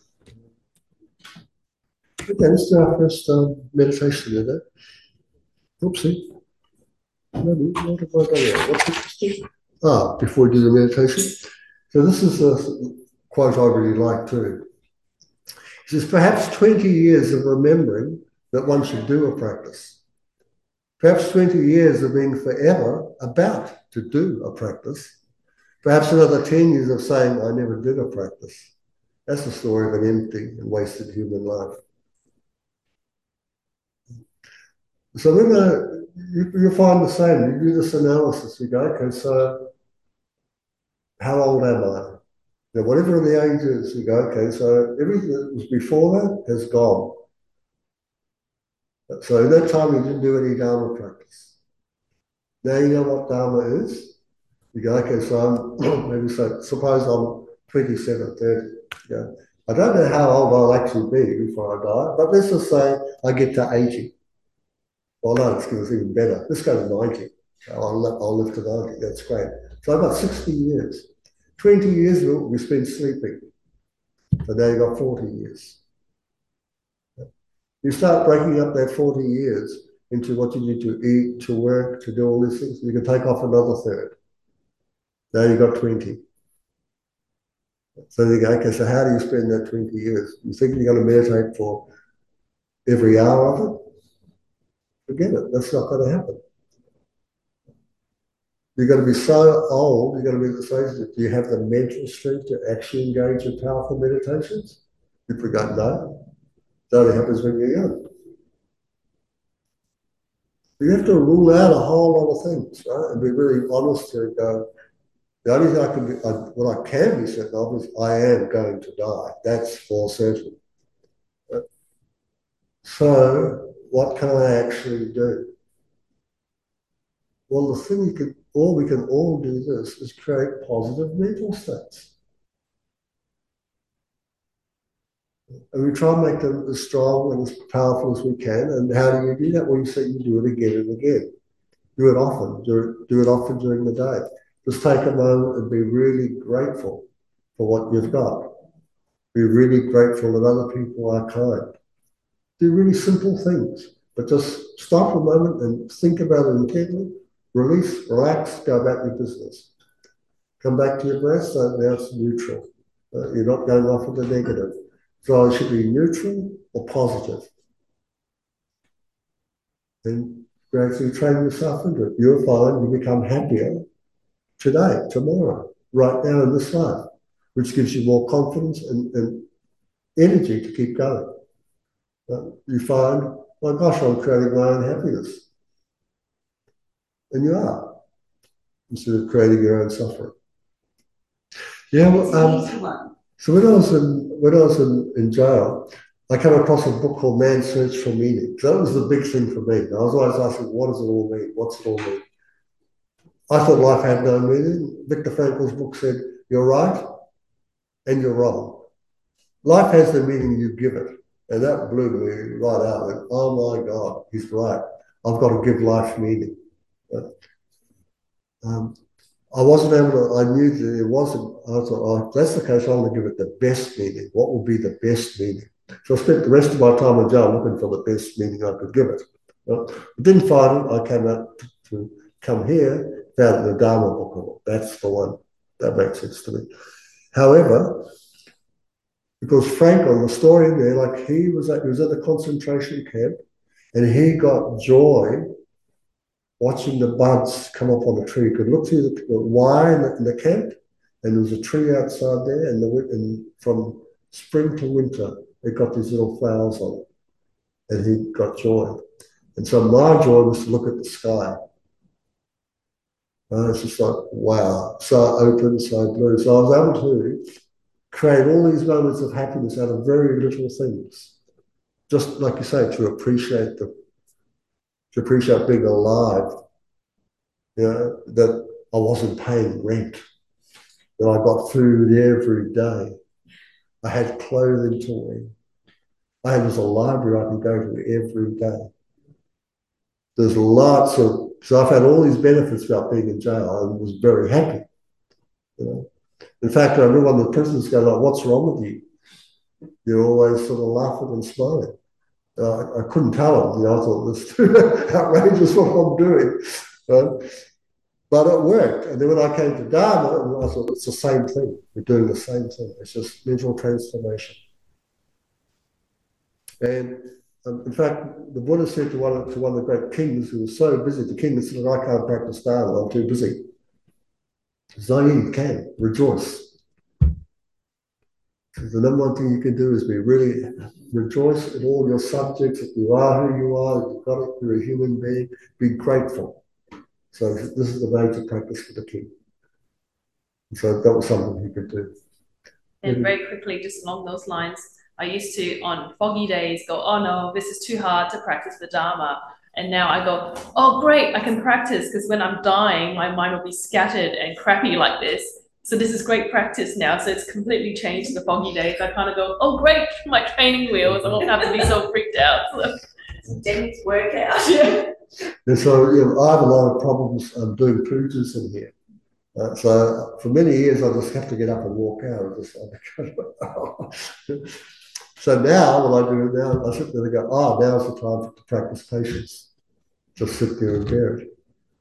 Okay, let's do our first um, meditation with it. Oopsie. Maybe, what have I done here? What's interesting? Ah, before we do the meditation. So this is a quote I really like too. It says, perhaps twenty years of remembering that one should do a practice. Perhaps twenty years of being forever about to do a practice. Perhaps another ten years of saying, I never did a practice. That's the story of an empty and wasted human life. So we're going to, you, you'll find the same. You do this analysis. You go, okay, so how old am I? Now, whatever the age is, you go, okay, so everything that was before that has gone. So at that time, you didn't do any Dharma practice. Now you know what Dharma is. You go, okay, so I'm, maybe so, suppose I'm twenty-seven, thirty. You go, I don't know how old I'll actually be before I die, but let's just say I get to eighty. Well, no, it's going to be even better. Let's go to ninety. I'll, I'll live to ninety. That's great. So I've got sixty years. twenty years of it we spent sleeping. So now you've got forty years. You start breaking up that forty years into what you need to eat, to work, to do all these things. You can take off another third. Now you've got twenty. So you go, okay, so how do you spend that twenty years? You think you're going to meditate for every hour of it? Forget it. That's not going to happen. You're going to be so old, you're going to be at the stage that you have the mental strength to actually engage in powerful meditations? You forgot, no. It only happens when you're young. You have to rule out a whole lot of things, right? And be really honest to go, the only thing I can be, I, what I can be certain of is I am going to die. That's for certain. But, so what can I actually do? Well, the thing you can, all we can all do this is create positive mental states. And we try and make them as strong and as powerful as we can. And how do you do that? Well, you say you do it again and again. Do it often. Do it, do it often during the day. Just take a moment and be really grateful for what you've got. Be really grateful that other people are kind. Do really simple things, but just stop a moment and think about it intently. Release, relax, go about your business. Come back to your breath, so now it's neutral. Uh, you're not going off with the negative. So it should be neutral or positive. And gradually train yourself into it. You'll find you become happier today, tomorrow, right now in this life, which gives you more confidence and, and energy to keep going. Uh, you find, my gosh, I'm creating my own happiness. And you are, instead of creating your own suffering. Yeah, well, um, so when I was in when I was in, in jail, I came across a book called Man's Search for Meaning. So that was the big thing for me. I was always asking, what does it all mean? What's it all mean? I thought life had no meaning. Viktor Frankl's book said, you're right and you're wrong. Life has the meaning you give it. And that blew me right out. And, oh my God, he's right. I've got to give life meaning. But, um, I wasn't able to, I knew that it wasn't, I thought, oh, if that's the case, I'm going to give it the best meaning. What will be the best meaning? So I spent the rest of my time in jail looking for the best meaning I could give it. Well, I didn't find it. I came out to, to come here, found the Dharma book. That's the one. That makes sense to me. However, because Franklin, the story in there, like he was at, he was at the concentration camp and he got joy watching the buds come up on a tree. You could look through the, the wire in the, in the camp, and there was a tree outside there, and, the, and from spring to winter, it got these little flowers on it, and he got joy. And so my joy was to look at the sky. And it's just like, wow, so open, so blue. So I was able to create all these moments of happiness out of very little things. Just like you say, to appreciate the, to appreciate being alive. You know, that I wasn't paying rent, that I got food every day. I had clothing to wear. I had a library I could go to every day. There's lots of, so I've had all these benefits about being in jail and was very happy. You know? In fact, I remember one of the prisoners go like, "What's wrong with you? You're always sort of laughing and smiling." Uh, I couldn't tell him. You know, I thought it was too outrageous what I'm doing. Right? But it worked. And then when I came to Dharma, I thought it's the same thing. We're doing the same thing. It's just mental transformation. And um, in fact, the Buddha said to one, of, to one of the great kings who was so busy, the king said, "I can't practice Dharma, I'm too busy." He said, "No, you can. Rejoice." The number one thing you can do is be really rejoice in all your subjects, that you are who you are, that you've got it, you're a human being, be grateful. So this is the major practice for the king. So that was something he could do. And very quickly, just along those lines, I used to, on foggy days, go, "Oh no, this is too hard to practice the Dharma." And now I go, "Oh great, I can practice," because when I'm dying, my mind will be scattered and crappy like this. So this is great practice now. So it's completely changed the foggy days. I kind of go, "Oh great, my training wheels. I don't have to be so freaked out." So. Dennis workout. Yeah. And so you know, I have a lot of problems um, doing pujas in here. Uh, so for many years, I just have to get up and walk out. Just, so now, what I do now, I sit there and go, "Oh, now's the time to practice patience." Just sit there and bear it.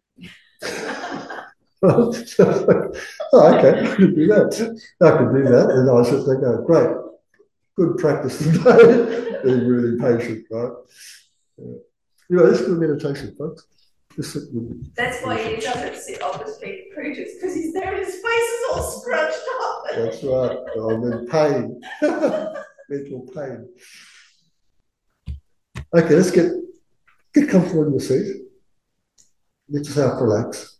Oh, okay, I can do that. I can do that. And I sit there and go, "Great, good practice today." Being really patient, right? Yeah. You know, this is good meditation, folks. Just sit with That's why he doesn't sit opposite preachers, because he's there and his face is all scrunched up. That's right. I'm in pain. Mental pain. Okay, let's get get comfortable in the seat. Let yourself relax.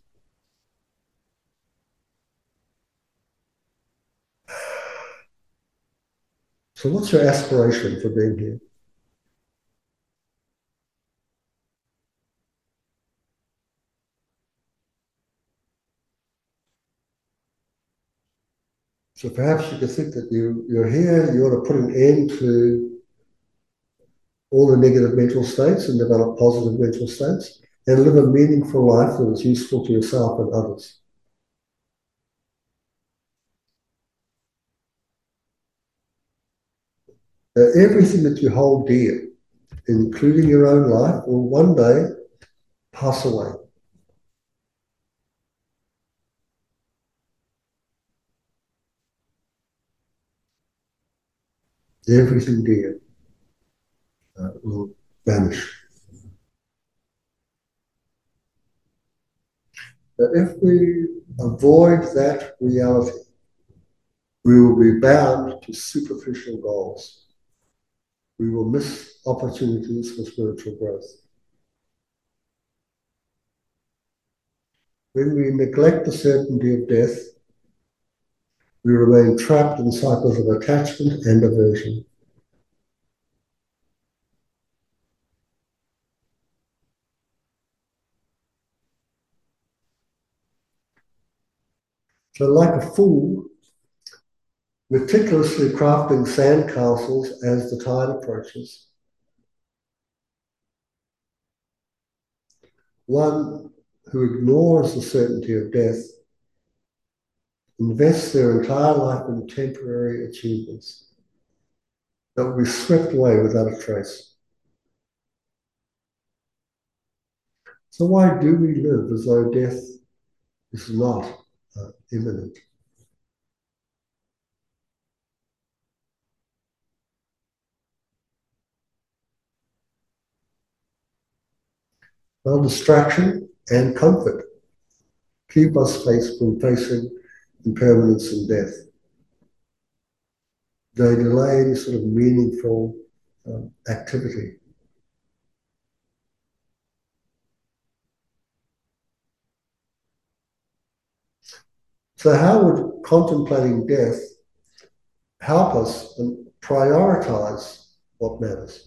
So what's your aspiration for being here? So perhaps you could think that you, you're here, you want to put an end to all the negative mental states and develop positive mental states and live a meaningful life that is useful to yourself and others. Now, everything that you hold dear, including your own life, will one day pass away. Everything dear uh, will vanish. But if we avoid that reality, we will be bound to superficial goals. We will miss opportunities for spiritual growth. When we neglect the certainty of death, we remain trapped in cycles of attachment and aversion. So like a fool, meticulously crafting sandcastles as the tide approaches, one who ignores the certainty of death invest their entire life in temporary achievements that will be swept away without a trace. So why do we live as though death is not uh, imminent? Well, distraction and comfort keep us face from facing impermanence and death. They delay any sort of meaningful um, activity. So how would contemplating death help us and prioritize what matters?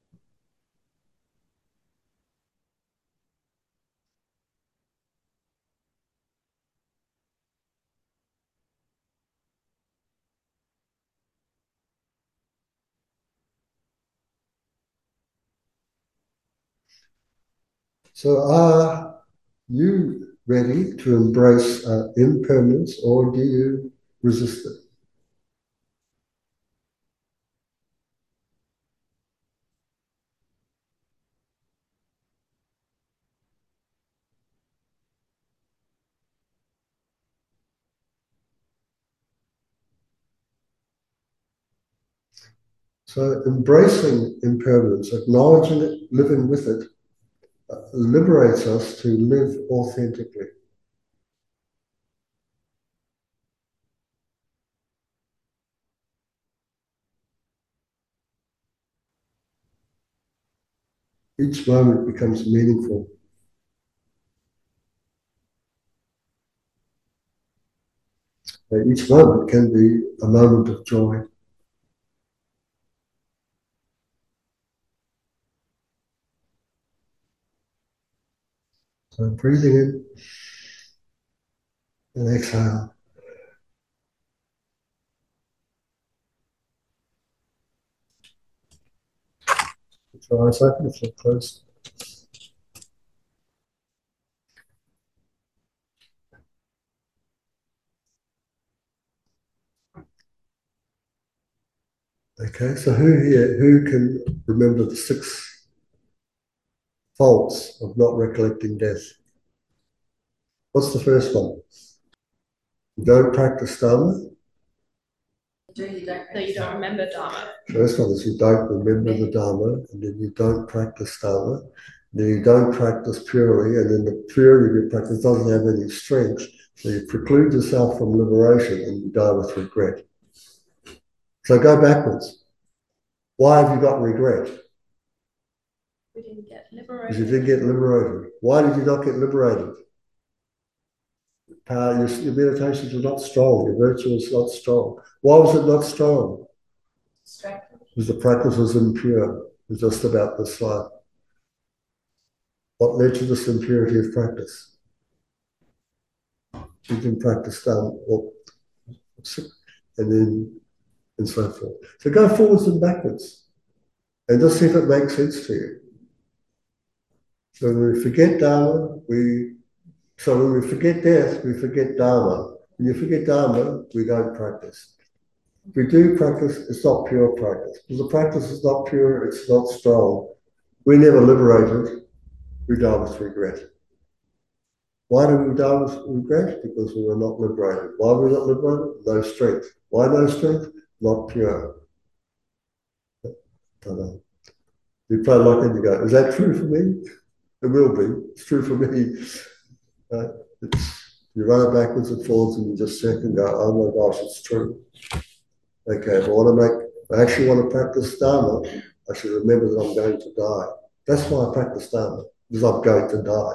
So are you ready to embrace uh, impermanence, or do you resist it? So embracing impermanence, acknowledging it, living with it, uh, liberates us to live authentically. Each moment becomes meaningful. Uh, each moment can be a moment of joy. So breathing in and exhale. Keep your eyes open if they're closed. Okay, so who here, who can remember the six faults of not recollecting death? What's the first one? You don't practice Dharma. Do you don't? No, you don't remember Dharma. First one is you don't remember the Dharma, and then you don't practice Dharma, and then you don't practice purely, and then the purity of your practice doesn't have any strength, so you preclude yourself from liberation and you die with regret. So go backwards. Why have you got regret? We didn't get Because you liberated. didn't get liberated. Why did you not get liberated? Uh, your, your meditations were not strong, your virtue was not strong. Why was it not strong? Distracted. Because the practice was impure. It was just about this life. What led to this impurity of practice? You didn't practice Dharma, or, and then and so forth. So go forwards and backwards, and just see if it makes sense to you. So when we forget Dharma, we so when we forget death, we forget Dharma. When you forget Dharma, we don't practice. If we do practice, it's not pure practice. Because the practice is not pure, it's not strong. We never liberated, we die with regret. Why do we die with regret? Because we were not liberated. Why were we not liberated? No strength. Why no strength? Not pure. Don't know. You play like and you go, is that true for me? It will be. It's true for me. Uh, it's, you run it backwards and forwards and you just check and go, oh my gosh, it's true. Okay, if I want to make, I actually want to practice Dharma, I should remember that I'm going to die. That's why I practice Dharma, because I'm going to die.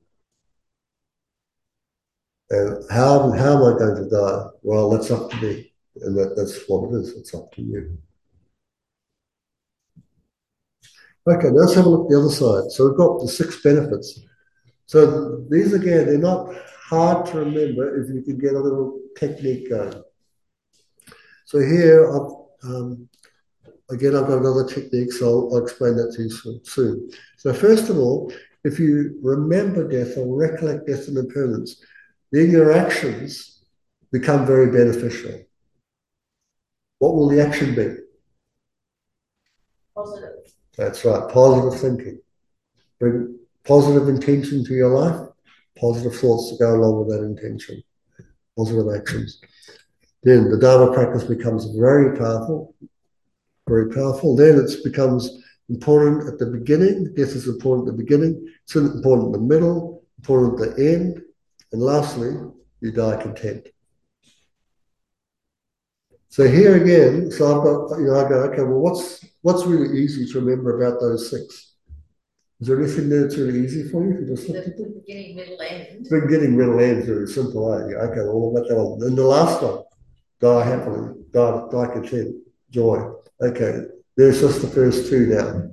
And how, how am I going to die? Well, that's up to me. And that, that's what it is. It's up to you. Okay, let's have a look at the other side. So we've got the six benefits. So these, again, they're not hard to remember if you can get a little technique going. So here, I've, um, again, I've got another technique, so I'll, I'll explain that to you soon. So first of all, if you remember death or recollect death and impermanence, then your actions become very beneficial. What will the action be? Positive. That's right, positive thinking. Bring positive intention to your life, positive thoughts to go along with that intention, positive actions. Then the Dharma practice becomes very powerful, very powerful. Then it becomes important at the beginning. This is important at the beginning, it's important in the middle, important at the end, and lastly, you die content. So here again, so I've got, you know, I go, okay, well, what's what's really easy to remember about those six? Is there anything that's really easy for you? If you just look at The them? beginning, middle, end. The beginning, middle, end, very simple, eh? Okay, all about that one. Then the last one, die happily, die, die content, joy. Okay, there's just the first two now.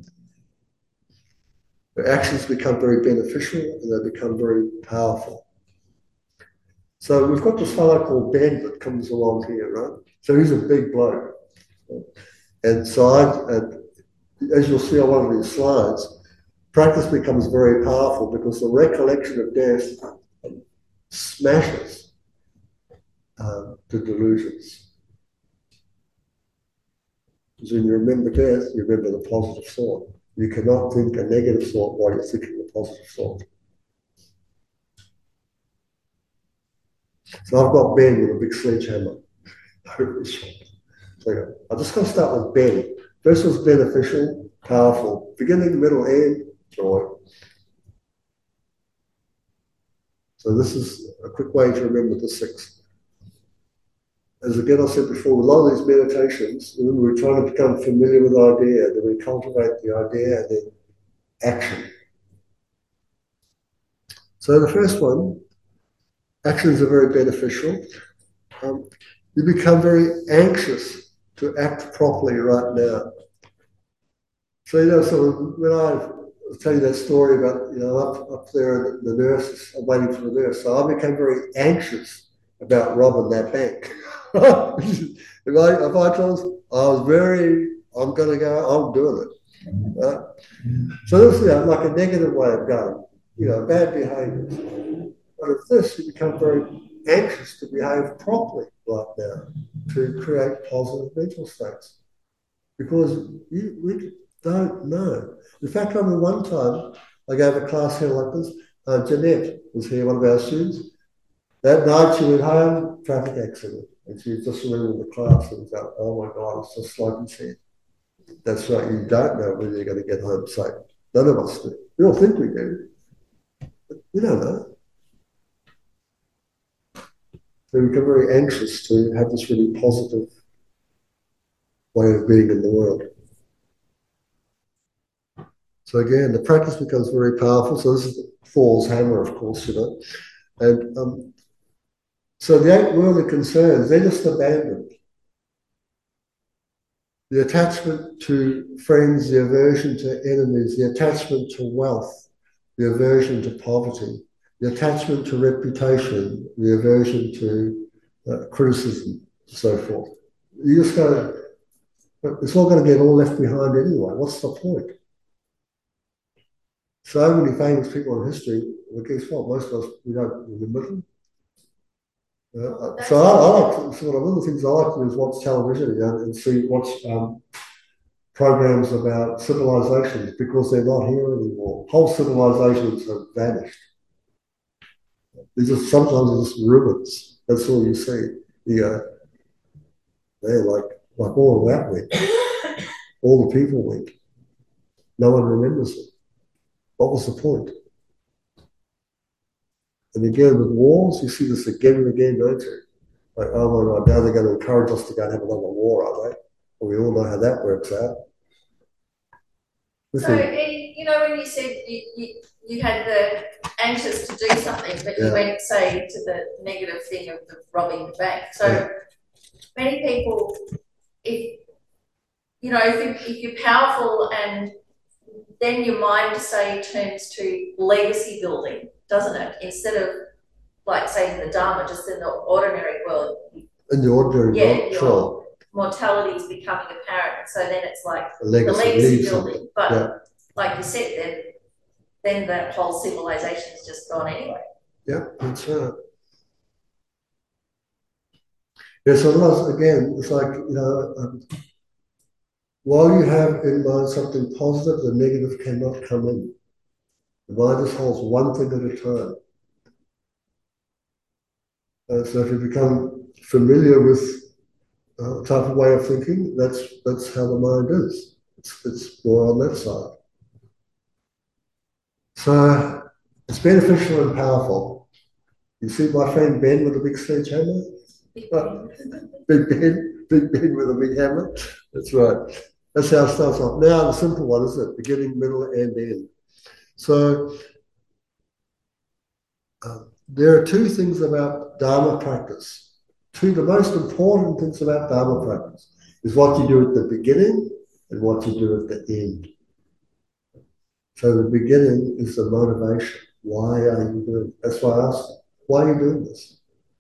The actions become very beneficial and they become very powerful. So we've got this fellow called Ben that comes along here, right? So he's a big bloke. And so I, and as you'll see on one of these slides, practice becomes very powerful because the recollection of death smashes um, the delusions. Because when you remember death, you remember the positive thought. You cannot think a negative thought while you're thinking a positive thought. So I've got Ben with a big sledgehammer. So I'm just going to start with Ben. First was beneficial, powerful. Beginning, middle, end, joy. So this is a quick way to remember the six. As again I said before, a lot of these meditations, we're trying to become familiar with the idea, then we cultivate the idea and then action. So the first one, actions are very beneficial. Um, you become very anxious to act properly right now. So, you know, so when I tell you that story about, you know, up, up there, the nurse, I'm waiting for the nurse. So I became very anxious about robbing that bank. if I, if I told, I was very, I'm going to go, I'm doing it. Uh, so this is, you know, like a negative way of going, you know, bad behaviors. But if this, you become very anxious to behave properly right now, to create positive mental states. Because you, we don't know. In fact, I remember one time I gave a class here like this. Uh, Jeanette was here, one of our students. That night she went home, traffic accident. And she just remembered the class and thought, oh my God, it's just like you said. That's right, you don't know whether you're going to get home safe. None of us do. We all think we do. But we don't know. So we become very anxious to have this really positive way of being in the world. So again, the practice becomes very powerful. So this is Thor's hammer, of course, you know. And um, so the eight worldly concerns, they're just abandoned. The attachment to friends, the aversion to enemies, the attachment to wealth, the aversion to poverty, the attachment to reputation, the aversion to uh, criticism, and so forth. You just go, it's all going to get all left behind anyway. What's the point? So many famous people in history, well, guess what? Most of us, we don't remember them. Uh, so I, I like, so one of the things I like to do is watch television, you know, and see, watch um, programs about civilizations because they're not here anymore. Whole civilizations have vanished. These are sometimes just ruins. That's all you see. You go, they're like, like all of that went. All the people went. No one remembers it. What was the point? And again, with wars, you see this again and again, don't you? Like, oh my God, now they're going to encourage us to go and have another war, are they? Well, we all know how that works out. So, Eddie, you know, when you said you, you, you had the anxious to do something, but Yeah. you went, say, to the negative thing of the robbing the bank. So Yeah. many people, if, you know, if, you, if you're powerful and then your mind, say, turns to legacy building, doesn't it? Instead of, like, say, in the Dharma, just in the ordinary world. In the ordinary yeah, world, your sure. mortality is becoming apparent. And so then it's like The legacy, the legacy leaves building. something. But Yeah. like you said, then, then that whole civilization is just gone anyway. Yeah, that's right. Yes, it was. Again, it's like, you know, um, while you have in mind something positive, the negative cannot come in. The mind just holds one thing at a time. Uh, so if you become familiar with uh, type of way of thinking, that's that's how the mind is. It's, it's more on that side. So it's beneficial and powerful. You see my friend Ben with a big sledgehammer? Big Ben, Big Ben with a big hammer. That's right. That's how it starts off. Now the simple one, isn't it? Beginning, middle, and end. So uh, there are two things about Dharma practice. Two, the most important things about Dharma practice is what you do at the beginning and what you do at the end. So the beginning is the motivation. Why are you doing it? That's why I asked, why are you doing this?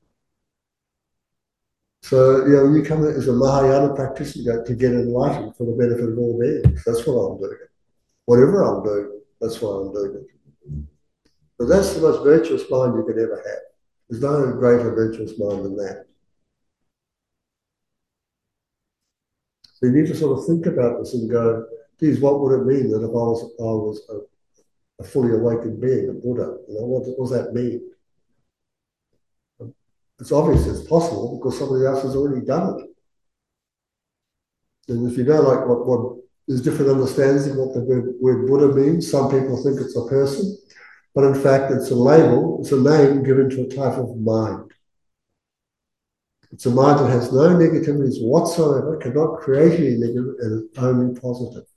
So, you know, you come as a Mahayana practitioner to get enlightened for the benefit of all beings. That's what I'm doing. Whatever I'm doing, that's why I'm doing it. But that's the most virtuous mind you could ever have. There's no greater virtuous mind than that. So you need to sort of think about this and go, geez, what would it mean that if I was I was a, a fully awakened being, a Buddha? You know, what, what does that mean? It's obvious it's possible because somebody else has already done it. And if you know, like what, what there's different understandings of what the word, word Buddha means. Some people think it's a person, but in fact it's a label, it's a name given to a type of mind. It's a mind that has no negativities whatsoever, cannot create any negative, and is only positive.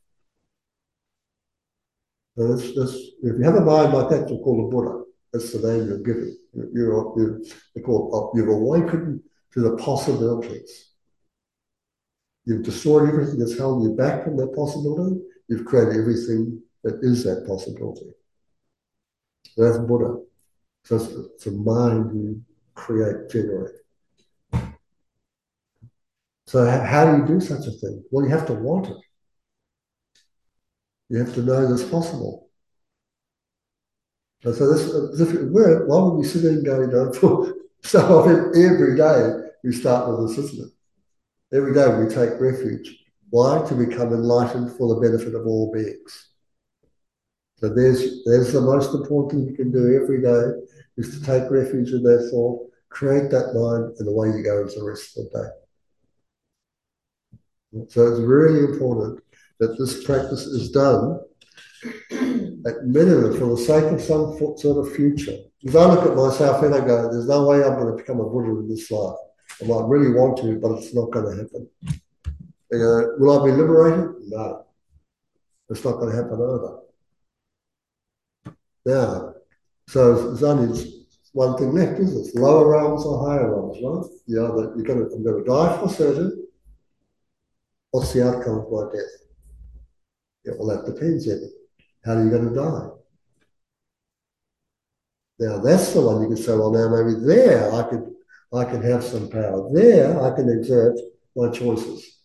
And it's, it's, if you have a mind like that, you're called a Buddha. That's the name you're given. You're, you're, you're, you're called, you've awakened to the possibilities. You've destroyed everything that's held you back from that possibility. You've created everything that is that possibility. That's Buddha. So it's, it's a mind you create, generate. So how do you do such a thing? Well, you have to want it. You have to know that's possible. And so this, if it were, why would we sit there and go, you know, for, so every day we start with this, isn't it? Every day we take refuge. Why? To become enlightened for the benefit of all beings. So there's, there's the most important thing you can do every day is to take refuge in that thought, create that mind, and away you go into the rest of the day. So it's really important that this practice is done at minimum for the sake of some sort of future. Because I look at myself and I go, there's no way I'm going to become a Buddha in this life. I might really want to, but it's not going to happen. You know, will I be liberated? No. It's not going to happen either. Now, so there's only one thing left, isn't it? Lower realms or higher realms, right? Yeah, that you're going to, I'm going to die for certain. What's the outcome of my death? Yeah, well, that depends then. How are you going to die? Now that's the one you can say, well, now maybe there I could I can have some power. There I can exert my choices.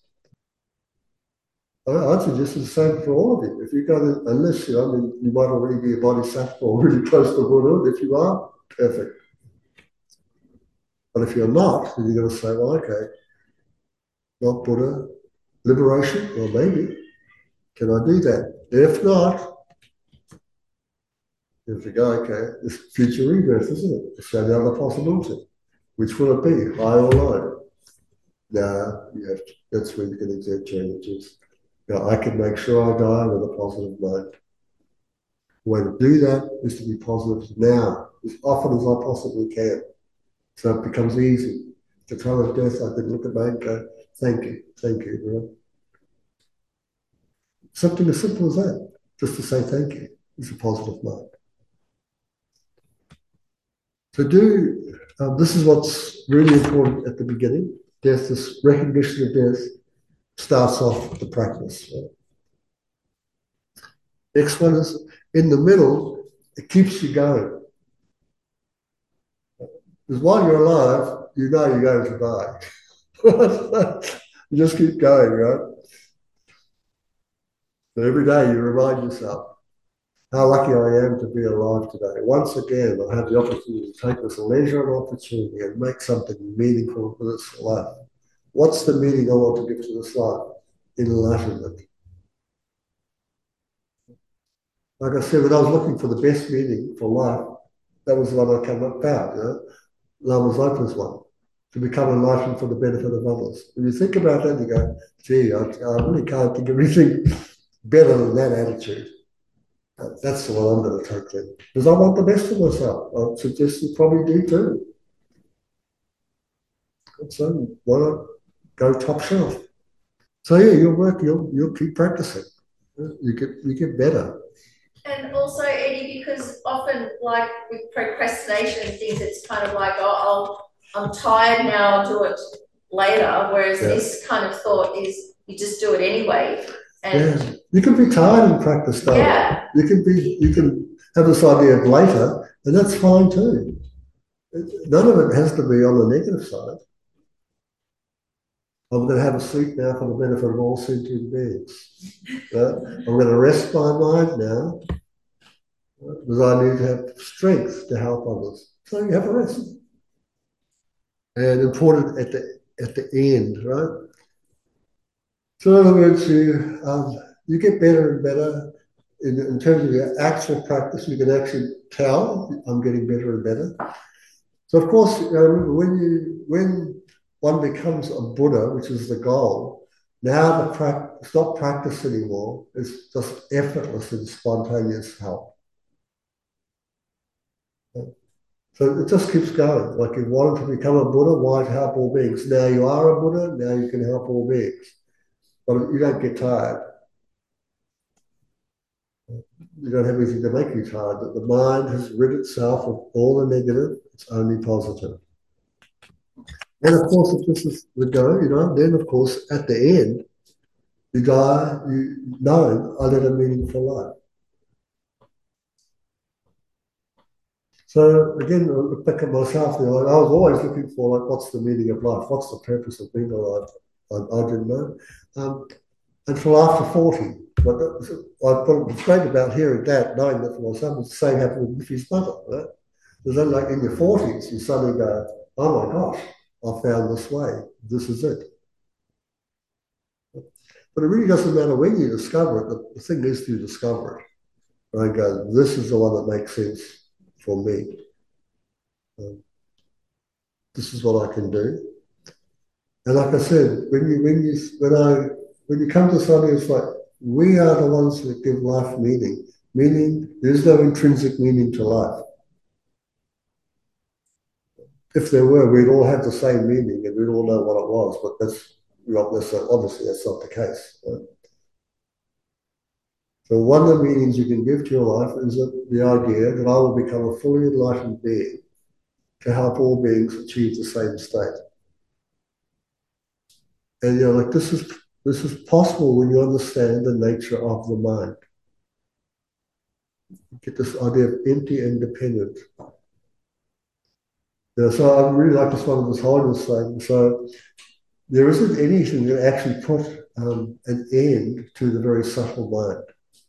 I'd suggest the same for all of you. If you go to, unless you, I mean, you might already be a bodhisattva or really close to Buddha. If you are, perfect. But if you're not, then you're going to say, well, okay, not Buddha, liberation, well, maybe. Can I do that? If not, you have to go, okay, it's future rebirth, isn't it? It's another possibility. Which will it be, high or low? Now, you have to, that's when you can exert your energies. Now, I can make sure I die with a positive mind. The way to do that is to be positive now, as often as I possibly can. So it becomes easy. At the time of death, I can look at my and go, thank you, thank you. You know? Something as simple as that, just to say thank you, is a positive mind. So do, um, this is what's really important at the beginning. Death, this recognition of death starts off the practice. Right? Next one is in the middle, it keeps you going. Because while you're alive, you know you're going to die. You just keep going, right? So every day you remind yourself, how lucky I am to be alive today. Once again, I have the opportunity to take this leisure and opportunity and make something meaningful for this life. What's the meaning I want to give to this life? Enlightenment. Like I said, when I was looking for the best meaning for life, that was the one I came about, you know. Lama Zopa's one, to become enlightened for the benefit of others. When you think about that, you go, gee, I, I really can't think of anything better than that attitude. That's the one I'm going to take then. Because I want the best for myself. I suggest you probably do too. So why not go top shelf? So yeah, you'll work, you'll you'll keep practicing. You get you get better. And also, Eddie, because often, like with procrastination and things, it's kind of like, oh, I'll, I'm tired now, I'll do it later. Whereas yeah. this kind of thought is you just do it anyway. And yeah. You can be tired in practice, though. Yeah. You can be, you can have this idea of later, and that's fine too. None of it has to be on the negative side. I'm going to have a sleep now for the benefit of all sentient beings. Right? I'm going to rest my mind now because I need to have strength to help others. So you have a rest. And important at the at the end, right? So in other words, you um, you get better and better in, in terms of your actual practice. You can actually tell I'm getting better and better. So of course, you know, when you when one becomes a Buddha, which is the goal, now the pra- it's not practice anymore. It's just effortless and spontaneous help. So it just keeps going. Like you wanted to become a Buddha, why to help all beings? Now you are a Buddha, now you can help all beings. But you don't get tired. You don't have anything to make you tired. That the mind has rid itself of all the negative, it's only positive. And of course, if this is the go, you know, then of course, at the end, you die, you know, I led a meaningful life. So again, I look back at myself, you know, I was always looking for like, what's the meaning of life? What's the purpose of being alive? I, I didn't know. Um, until after forty. But I thought it's great about hearing that, knowing that for myself, it's the same happened with his mother, right? Because then like in your forties, you suddenly go, oh my gosh, I found this way. This is it. But it really doesn't matter when you discover it. The, the thing is to discover it. And I go, this is the one that makes sense for me. Um, this is what I can do. And like I said, when you when you when I when you come to something, it's like we are the ones that give life meaning. Meaning, there's no intrinsic meaning to life. If there were, we'd all have the same meaning and we'd all know what it was, but that's obviously that's not the case. Right? So one of the meanings you can give to your life is the idea that I will become a fully enlightened being to help all beings achieve the same state. And you know, like this is this is possible when you understand the nature of the mind. You get this idea of empty independence. You know, so I really like this one of this holiness thing. So there isn't anything that actually put um, an end to the very subtle mind.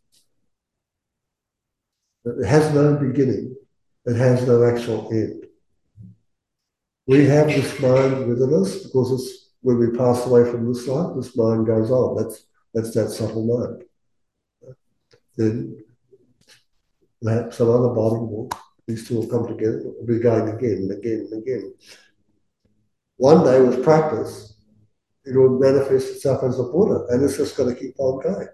It has no beginning. It has no actual end. We have this mind within us because it's when we pass away from this life, this mind goes on. That's that's that subtle mind. Then perhaps some other body will, these two will come together, it will be going again and again and again. One day with practice, it will manifest itself as a Buddha, and it's just going to keep on going.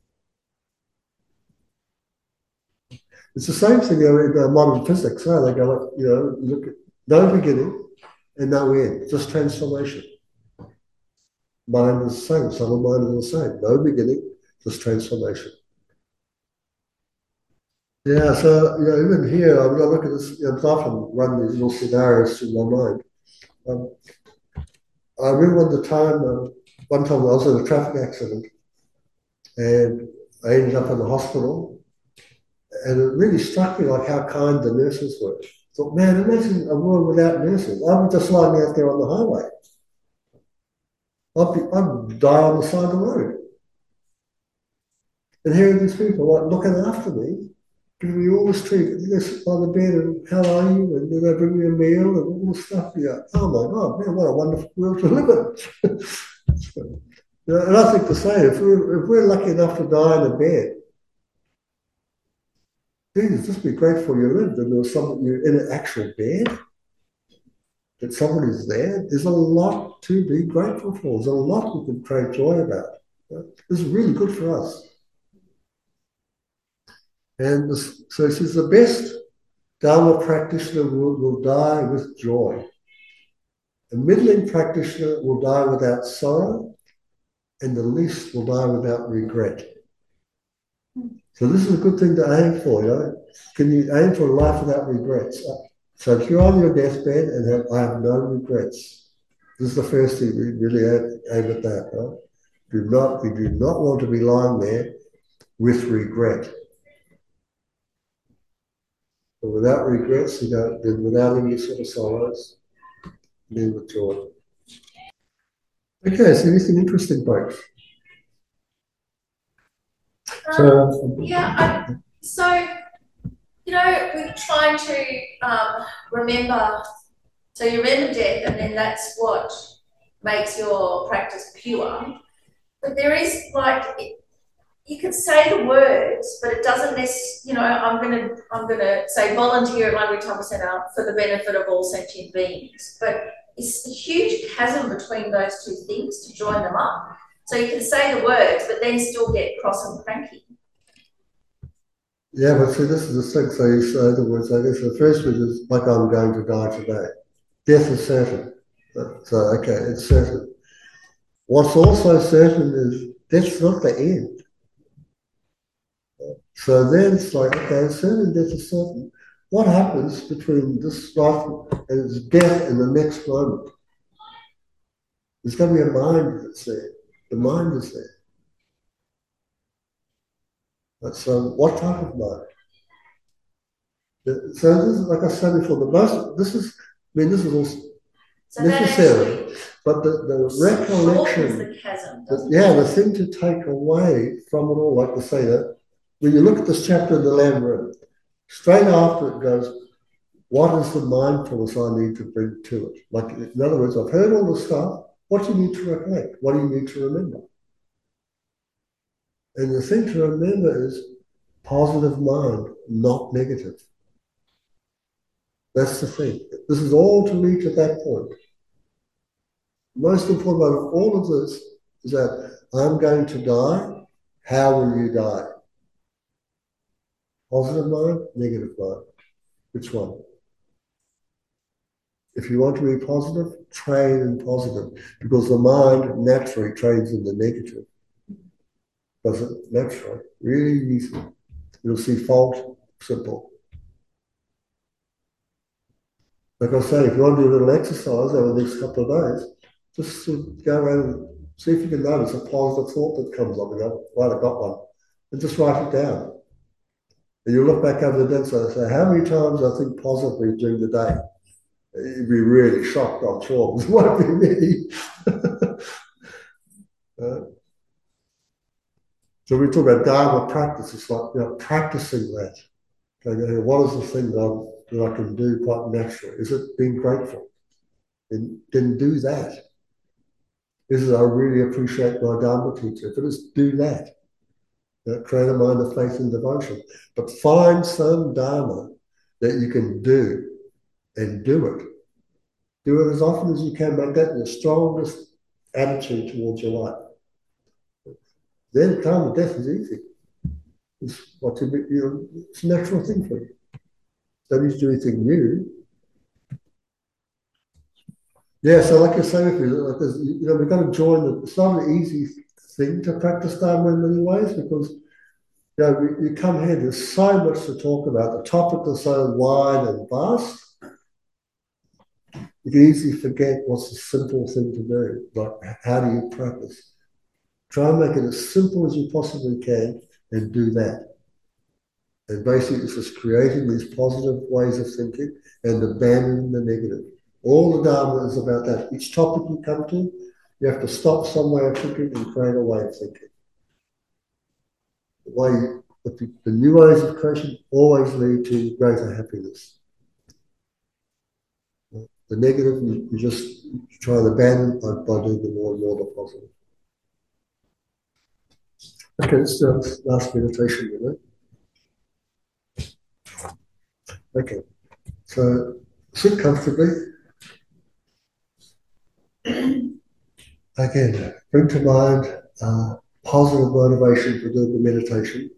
It's the same thing in uh, modern physics. Huh? They go, like, you know, look at no beginning and no end, just transformation. Mind is the same, subtle mind is the same. No beginning, just transformation. Yeah, so you know, even here, I, mean, I look at this. You know, I often run these little scenarios through my mind. Um, I remember the time, uh, one time I was in a traffic accident, and I ended up in the hospital. And it really struck me like how kind the nurses were. I thought, man, imagine a world without nurses. I would just lying out there on the highway. I'd, be, I'd die on the side of the road. And here are these people like looking after me But we always treat, they sit by the bed and how are you? And then they bring me a meal and all this stuff. You go, oh my God, man, what a wonderful world to live in. So, you know, and I think the same, if we're, if we're lucky enough to die in a bed, Jesus, just be grateful you lived and there was something, you're in an actual bed, that somebody's there. There's a lot to be grateful for. There's a lot we can create joy about. This is really good for us. And this, so she's the best Dharma practitioner will, will die with joy. A middling practitioner will die without sorrow, and the least will die without regret. So this is a good thing to aim for, you know. Can you aim for a life without regrets? So if you're on your deathbed and have, I have no regrets, this is the first thing we really aim, aim at that. Right? Do not, we do not want to be lying there with regret. But without regrets, you know, then without any sort of sorrows, then with joy. Okay, so anything interesting, folks? Um, so, yeah, I, so, you know, we're trying to um, remember, so you remember death, and then that's what makes your practice pure. But there is, like, it, you can say the words, but it doesn't necessarily, you know, I'm going to I'm gonna say volunteer at Library Time Centre for the benefit of all sentient beings. But it's a huge chasm between those two things to join them up. So you can say the words, but then still get cross and cranky. Yeah, but see, this is the thing. So you say the words, I guess the first word is like I'm going to die today. Death is certain. So, okay, it's certain. What's also certain is death's not the end. So then it's like, okay, certain death is certain. What happens between this life and its death and the next moment? There's going to be a mind that's there. The mind is there. But so what type of mind? So this is, like I said before, the most, this is, I mean, this is also so necessary, actually, but the, the recollection, the chasm, the, yeah, the thing to take away from it all, like to say that, when you look at this chapter in the Lamb Room, straight after it goes, what is the mindfulness I need to bring to it? Like, in other words, I've heard all the stuff, what do you need to recollect? What do you need to remember? And the thing to remember is positive mind, not negative. That's the thing. This is all to reach at that point. Most important about all of this is that I'm going to die. How will you die? Positive mind, negative mind. Which one? If you want to be positive, train in positive, because the mind naturally trains in the negative. Does it? Naturally. Really easy. You'll see fault, simple. Like I say, if you want to do a little exercise over the next couple of days, just go around and see if you can notice a positive thought that comes up. You go, right, I got one. And just write it down. And you look back over the day and say, how many times I think positively during the day? You'd be really shocked, I'm sure. It won't be many. uh, so we talk about Dharma practice. It's like, you know, practicing that. Okay, what is the thing that, I'm, that I can do quite naturally? Is it being grateful? Then, then do that. This is, I really appreciate my Dharma teacher. If it is, do that. You know, create a mind of faith and devotion. But find some Dharma that you can do and do it. Do it as often as you can. Make that your strongest attitude towards your life. Then karma, death is easy. It's, what you, you know, it's a natural thing for you. Don't need to do anything new. Yeah, so like I say, with me, like you know, we've got to join the, it's not an easy thing to practice Dharma in many ways because, you know, we, you come here, there's so much to talk about. The topic is so wide and vast. You can easily forget what's the simple thing to do. Like, how do you practice? Try and make it as simple as you possibly can and do that. And basically, it's just creating these positive ways of thinking and abandoning the negative. All the Dharma is about that. Each topic you come to, you have to stop some way of thinking and create a way of thinking. The way, but the, the new ways of creation always lead to greater happiness. The negative, you, you just try to abandon by, by doing the more and more the positive. Okay, let's do this last meditation, you know. Okay, so sit comfortably. Again, bring to mind uh, positive motivation for doing the meditation.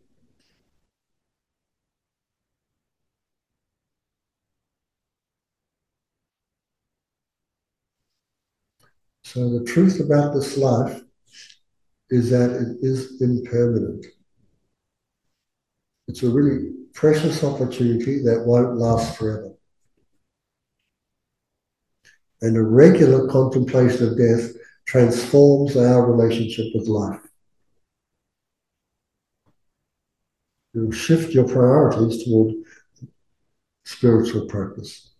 So the truth about this life is that it is impermanent. It's a really precious opportunity that won't last forever. And a regular contemplation of death transforms our relationship with life. It will shift your priorities toward spiritual purpose.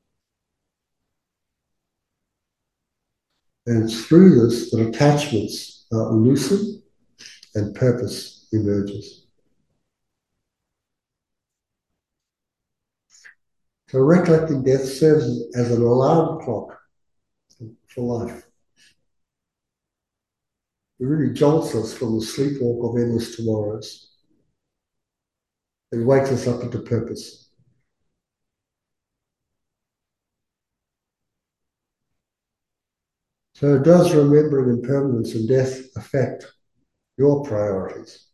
And it's through this that attachments are loosened and purpose emerges. So recollecting death serves as an alarm clock for life. It really jolts us from the sleepwalk of endless tomorrows. It wakes us up into purpose. So does remembering impermanence and death affect your priorities?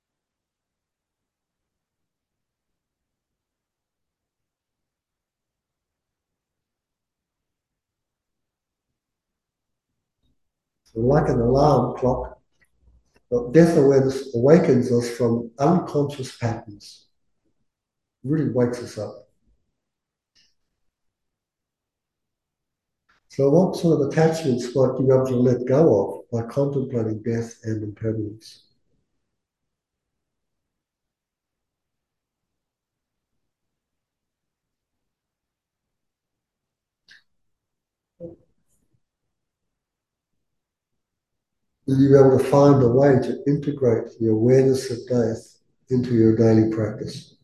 So like an alarm clock, death awareness awakens us from unconscious patterns. It really wakes us up. So what sort of attachments might you be able to let go of by contemplating death and impermanence? Will you be able to find a way to integrate the awareness of death into your daily practice?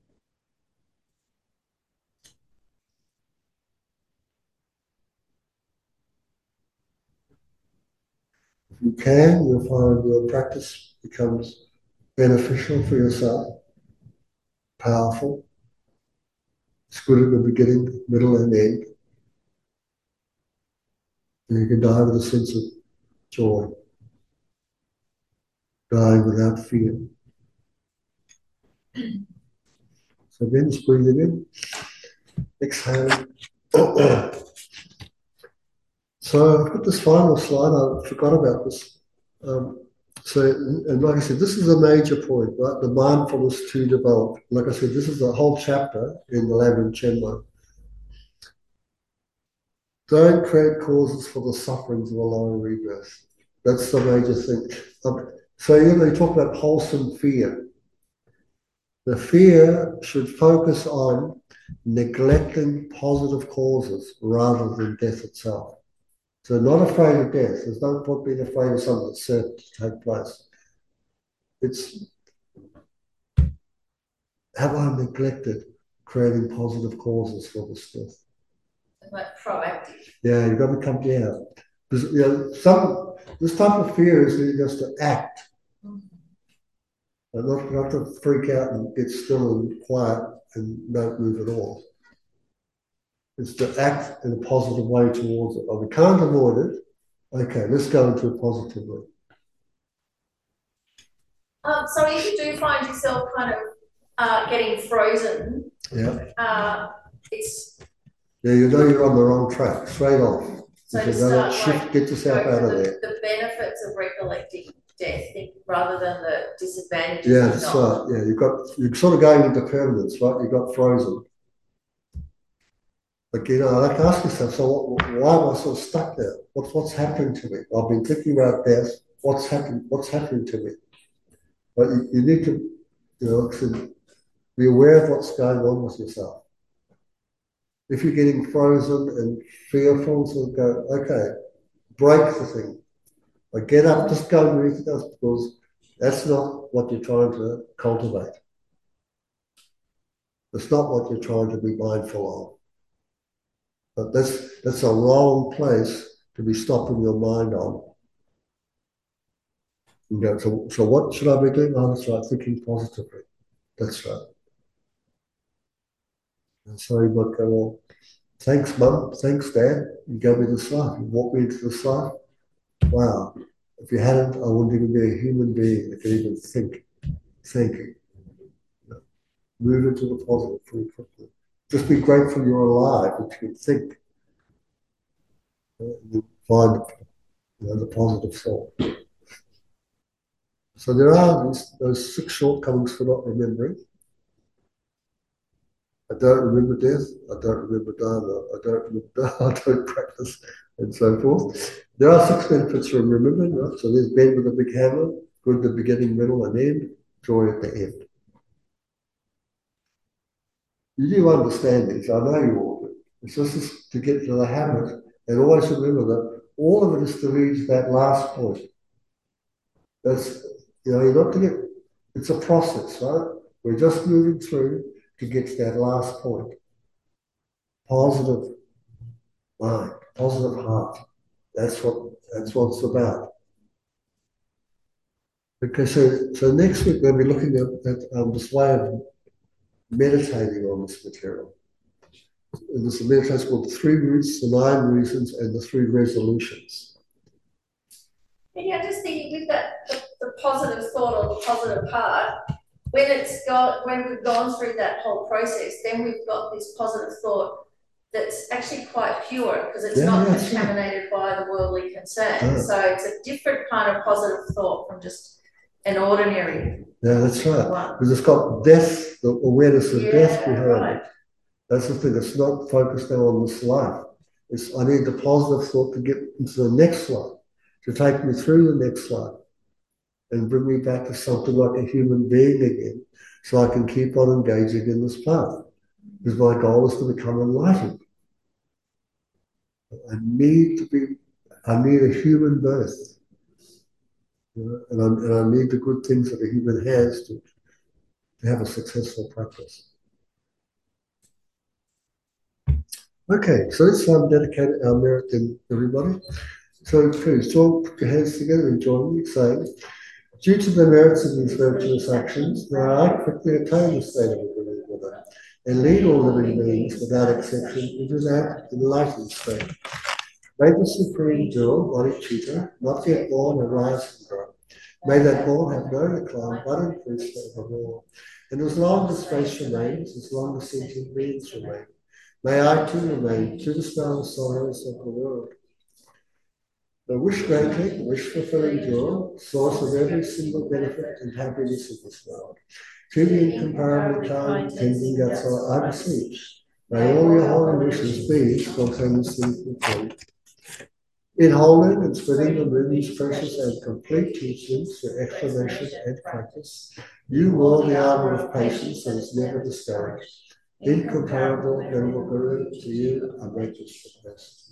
If you can, you'll find your practice becomes beneficial for yourself, powerful. It's good at the beginning, middle, and end. And you can die with a sense of joy, dying without fear. So then just breathing in, exhale. So I've got this final slide, I forgot about this. Um, so, and like I said, this is a major point, right? The mindfulness to develop. Like I said, this is a whole chapter in the Lamrim Chenmo. Don't create causes for the sufferings of a lower rebirth. That's the major thing. Um, so you know, you talk about wholesome fear. The fear should focus on neglecting positive causes rather than death itself. So not afraid of death. There's no point being afraid of something that's certain to take place. It's, have I neglected creating positive causes for this death? Like proactive. Yeah, you've got to come down. Because you know, some this type of fear is really just to act. Mm-hmm. And not, not to freak out and get still and quiet and don't move at all. It's to act in a positive way towards it. Oh, we can't avoid it. Okay, let's go into it positively. Um, so if you do find yourself kind of uh, getting frozen, yeah, uh, it's yeah, you know you're on the wrong track. Straight off. So you to know, start, shift, like, get yourself out of the, there. The benefits of recollecting death rather than the disadvantages. Yeah, that's right. Yeah, you've got you're sort of going into permanence, right? You got frozen. But you know, I like to ask yourself, so what, why am I sort of stuck there? What's what's happening to me? I've been thinking about death. What's happening? What's happening to me? But you, you need to, you know, to be aware of what's going on with yourself. If you're getting frozen and fearful, so go, okay, break the thing. Like get up, just go and do anything else because That's not what you're trying to cultivate. It's not what you're trying to be mindful of. But that's that's a wrong place to be stopping your mind on. You go, so, so what should I be doing? Oh, that's right, thinking positively. That's right. And so you might go, well, thanks, Mum. Thanks, Dad. You gave me this life. You walked me into this life. Wow. If you hadn't, I wouldn't even be a human being that could even think. Thank you. Move into the positive pretty quickly. Just be grateful you're alive, that you can think. You find you know, the positive thought. So there are these, those six shortcomings for not remembering. I don't remember death, I don't remember dharma, I don't remember dharma, I don't practice, and so forth. There are six benefits from remembering, right? So there's bed with a big hammer, good at the beginning, middle, and end, joy at the end. You do understand this, I know you all do. It's just to get to the habit, and always remember that all of it is to reach that last point. That's, you know, you're not to get, it's a process, right? We're just moving through to get to that last point. Positive mind, positive heart. That's what that's what it's about. Okay, so so next week we'll be looking at, at um, this way of meditating on this material. And this meditation is called the three roots, the nine reasons, and the three resolutions. Yeah, just thinking with that the, the positive thought or the positive part, when it's got when we've gone through that whole process, then we've got this positive thought that's actually quite pure because it's Yeah, not yeah, contaminated sure. by the worldly concern. Ah. So it's a different kind of positive thought from just an ordinary Yeah, that's right. one. Because it's got death, the awareness of Yeah, death behind right. it. That's the thing. It's not focused now on this life. It's I need the positive thought to get into the next life, to take me through the next life, and bring me back to something like a human being again, so I can keep on engaging in this path. Because my goal is to become enlightened. I need to be, I need a human birth. You know, and, I, and I need the good things that a human has to, to have a successful practice. Okay, so let's um, dedicate our merit to everybody. So please, join, put your hands together and join me, saying, due to the merits of these virtuous actions, may I quickly attain the state of a living Buddha and lead all living beings without exception into that enlightened state. May the Supreme Jewel, Bodhicitta, not yet born, arise and grow. May that born have no decline, but increase evermore. And as long as space remains, as long as sentient beings remain, may I too remain to dispel the sorrows of the world. The wish granting, wish fulfilling jewel, source of every single benefit and happiness of this world. To the incomparably kind, tending Gyatso, I beseech, may all your holy wishes be spontaneously fulfilled. In holding and spreading the moon's precious and complete teachings through explanation and practice, you wore the armor of patience that is never discouraged. Incomparable, venerable Guru, to you I make this request.